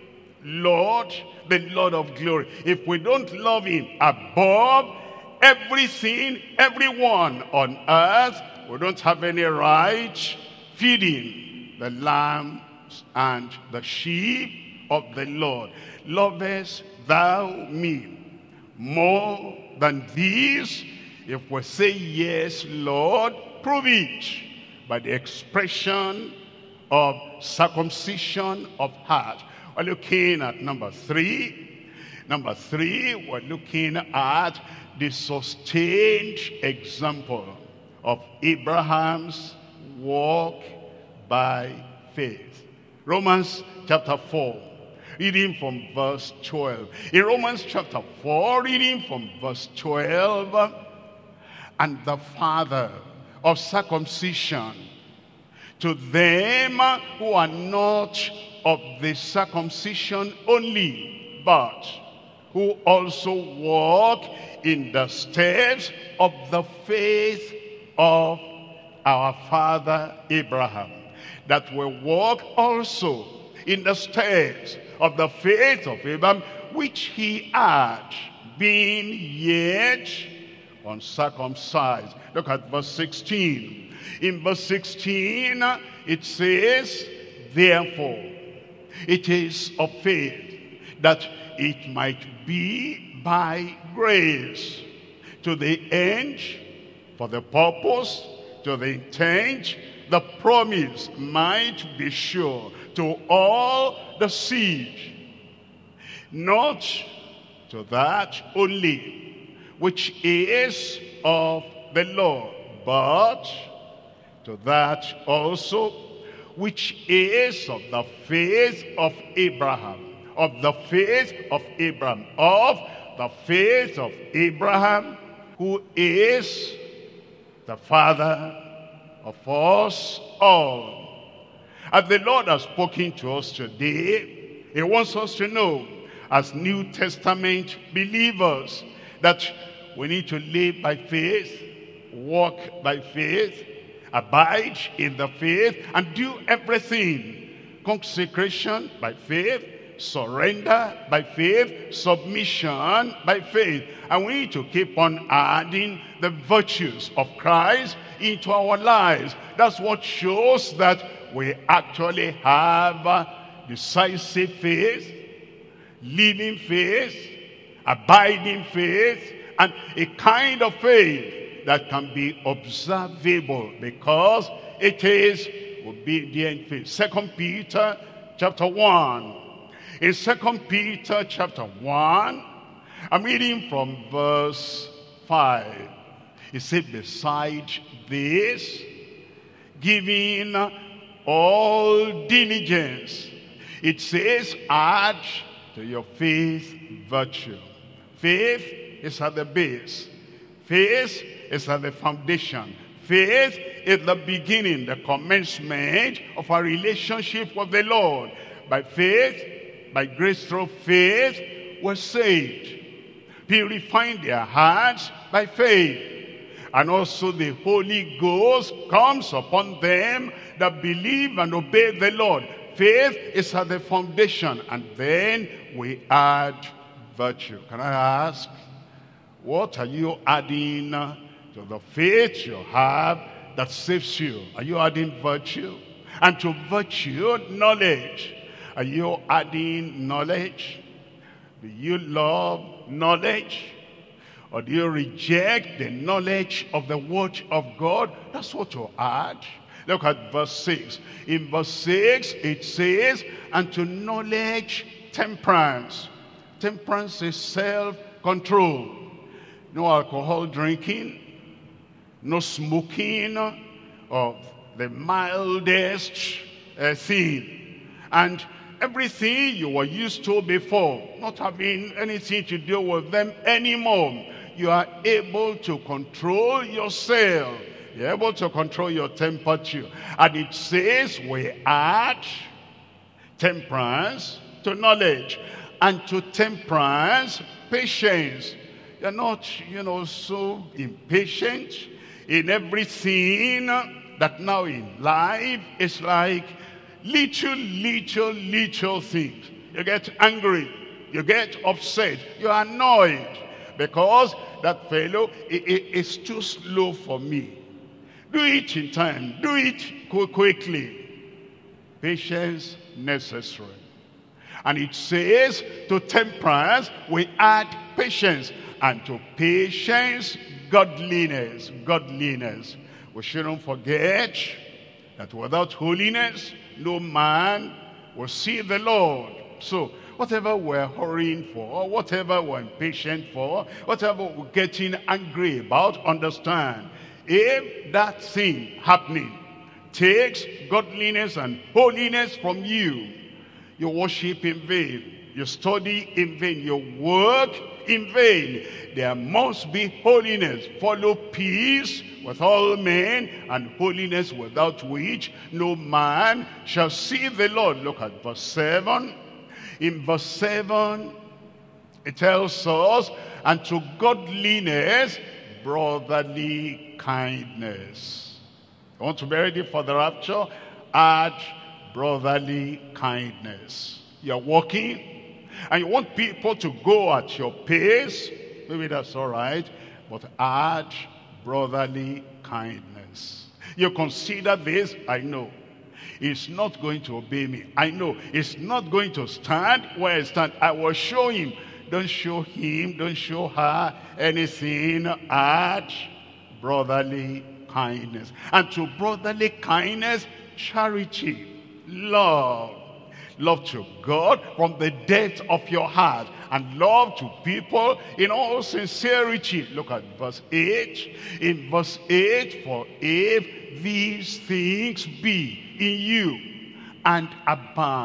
Lord, the Lord of glory, if we don't love him above everything, everyone on earth, we don't have any right feeding the lambs and the sheep of the Lord. Lovest thou me more than these? If we say yes, Lord, prove it by the expression of circumcision of heart. We're looking at number three. Number three, we're looking at the sustained example of Abraham's walk by faith. Romans chapter 4, reading from verse 12. In Romans chapter 4, reading from verse 12, and the Father of circumcision to them who are not of the circumcision only, but who also walk in the steps of the faith of our father Abraham, that we walk also in the steps of the faith of Abraham, which he had, being yet uncircumcised. Look at verse 16. In verse 16, it says, therefore, it is of faith, that it might be by grace, to the end, for the purpose, to the intent, the promise might be sure to all the seed, not to that only which is of the law, but to that also which is of the faith of Abraham, of the faith of Abraham, of the faith of Abraham, who is the father of us all. As the Lord has spoken to us today, he wants us to know, as New Testament believers, that we need to live by faith, walk by faith, abide in the faith, and do everything. Consecration by faith, surrender by faith, submission by faith. And we need to keep on adding the virtues of Christ into our lives. That's what shows that we actually have decisive faith, living faith, abiding faith, and a kind of faith that can be observable because it is obedient faith. 2 Peter chapter 1. In 2 Peter chapter 1, I'm reading from verse 5. It said, besides this, giving all diligence, it says, add to your faith virtue. Faith is at the base. Faith is at the foundation. Faith is the beginning, the commencement of our relationship with the Lord. By faith, by grace through faith, we're saved. Purifying their hearts by faith. And also the Holy Ghost comes upon them that believe and obey the Lord. Faith is at the foundation, and then we add virtue. Can I ask, what are you adding to the faith you have that saves you? Are you adding virtue? And to virtue, knowledge. Are you adding knowledge? Do you love knowledge? Or do you reject the knowledge of the word of God? That's what you add. Look at verse 6. In verse 6, it says, and to knowledge, temperance. Temperance is self-control. No alcohol drinking, no smoking of the mildest sin. And everything you were used to before, not having anything to do with them anymore. You are able to control yourself. You're able to control your temperature. And it says we add temperance to knowledge. And to temperance, patience. You're not, so impatient in everything that now in life is like little things. You get angry. You get upset. You're annoyed because that fellow is too slow for me. Do it in time. Do it quickly. Patience necessary. And it says to temperance we add patience, and to patience godliness. Godliness. We shouldn't forget that without holiness no man will see the Lord. So whatever we're hurrying for, whatever we're impatient for, whatever we're getting angry about, understand, if that thing happening takes godliness and holiness from you, you worship in vain, you study in vain, you work in vain. There must be holiness. Follow peace with all men, and holiness without which no man shall see the Lord. Look at verse 7. In verse 7, it tells us, and to godliness, brotherly kindness. You want to be ready for the rapture? Add brotherly kindness. You're walking, and you want people to go at your pace. Maybe that's all right, but add brotherly kindness. You consider this, I know. He's not going to obey me. I know. He's not going to stand where I stand. I will show him. Don't show him, don't show her anything. Add brotherly kindness. And to brotherly kindness, charity, love. Love to God from the depth of your heart, and love to people in all sincerity. Look at verse 8. In verse 8, for if these things be in you and abound.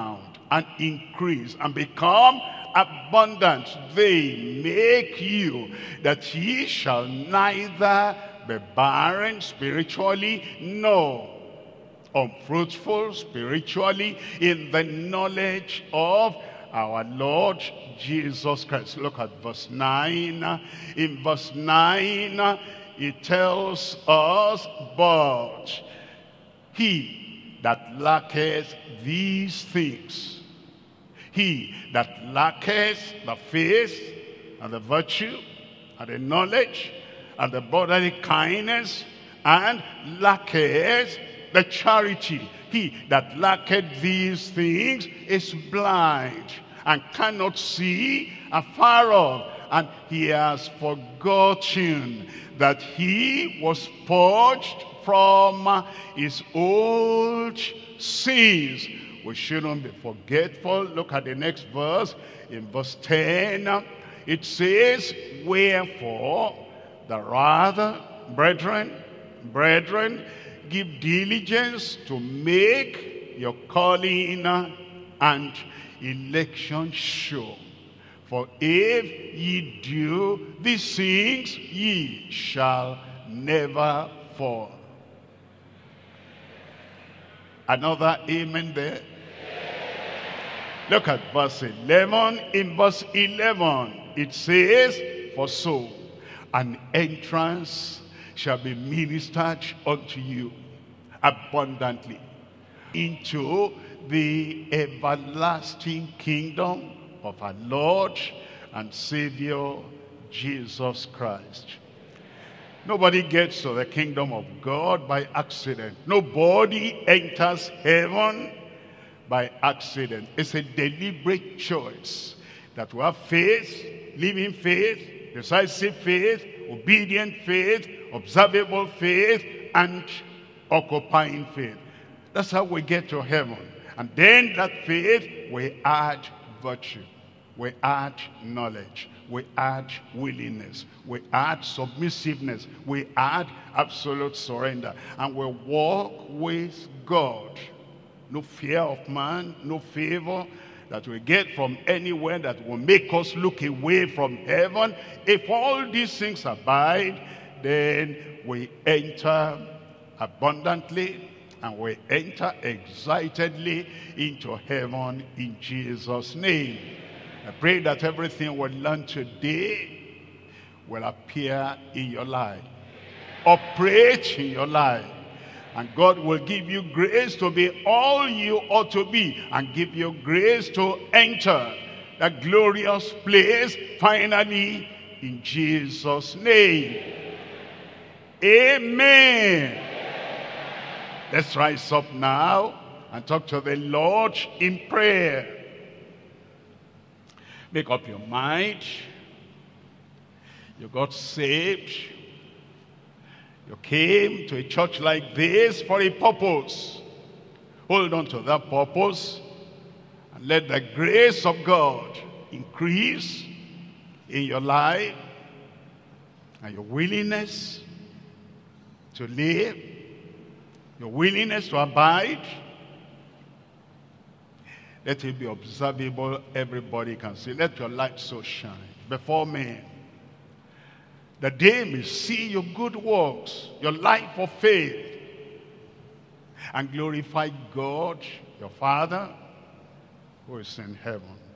and increase and become abundant. They make you that ye shall neither be barren spiritually nor unfruitful spiritually in the knowledge of our Lord Jesus Christ. Look at verse 9. In verse 9, it tells us, but he that lacketh these things, he that lacketh the faith and the virtue and the knowledge and the brotherly kindness and lacketh the charity, he that lacketh these things is blind and cannot see afar off, and he has forgotten that he was purged from his old sins. We shouldn't be forgetful. Look at the next verse. In verse 10, it says, wherefore the rather, brethren, give diligence to make your calling and election sure. For if ye do these things, ye shall never fall. Another amen there. Look at verse 11. In verse 11, it says, for so an entrance shall be ministered unto you abundantly into the everlasting kingdom of our Lord and Savior Jesus Christ. Nobody gets to the kingdom of God by accident. Nobody enters heaven by accident. It's a deliberate choice that we have faith, living faith, decisive faith, obedient faith, observable faith, and occupying faith. That's how we get to heaven. And then that faith, we add virtue, we add knowledge, we add willingness, we add submissiveness, we add absolute surrender, and we walk with God. No fear of man, no favor that we get from anywhere that will make us look away from heaven. If all these things abide, then we enter abundantly and we enter excitedly into heaven in Jesus' name. I pray that everything we learn today will appear in your life, operate in your life, and God will give you grace to be all you ought to be, and give you grace to enter that glorious place finally in Jesus' name. Amen. Let's rise up now and talk to the Lord in prayer. Make up your mind. You got saved. You came to a church like this for a purpose. Hold on to that purpose and let the grace of God increase in your life and your willingness to live, your willingness to abide. Let it be observable, everybody can see. Let your light so shine before men, that they may see your good works, your life of faith, and glorify God, your Father, who is in heaven.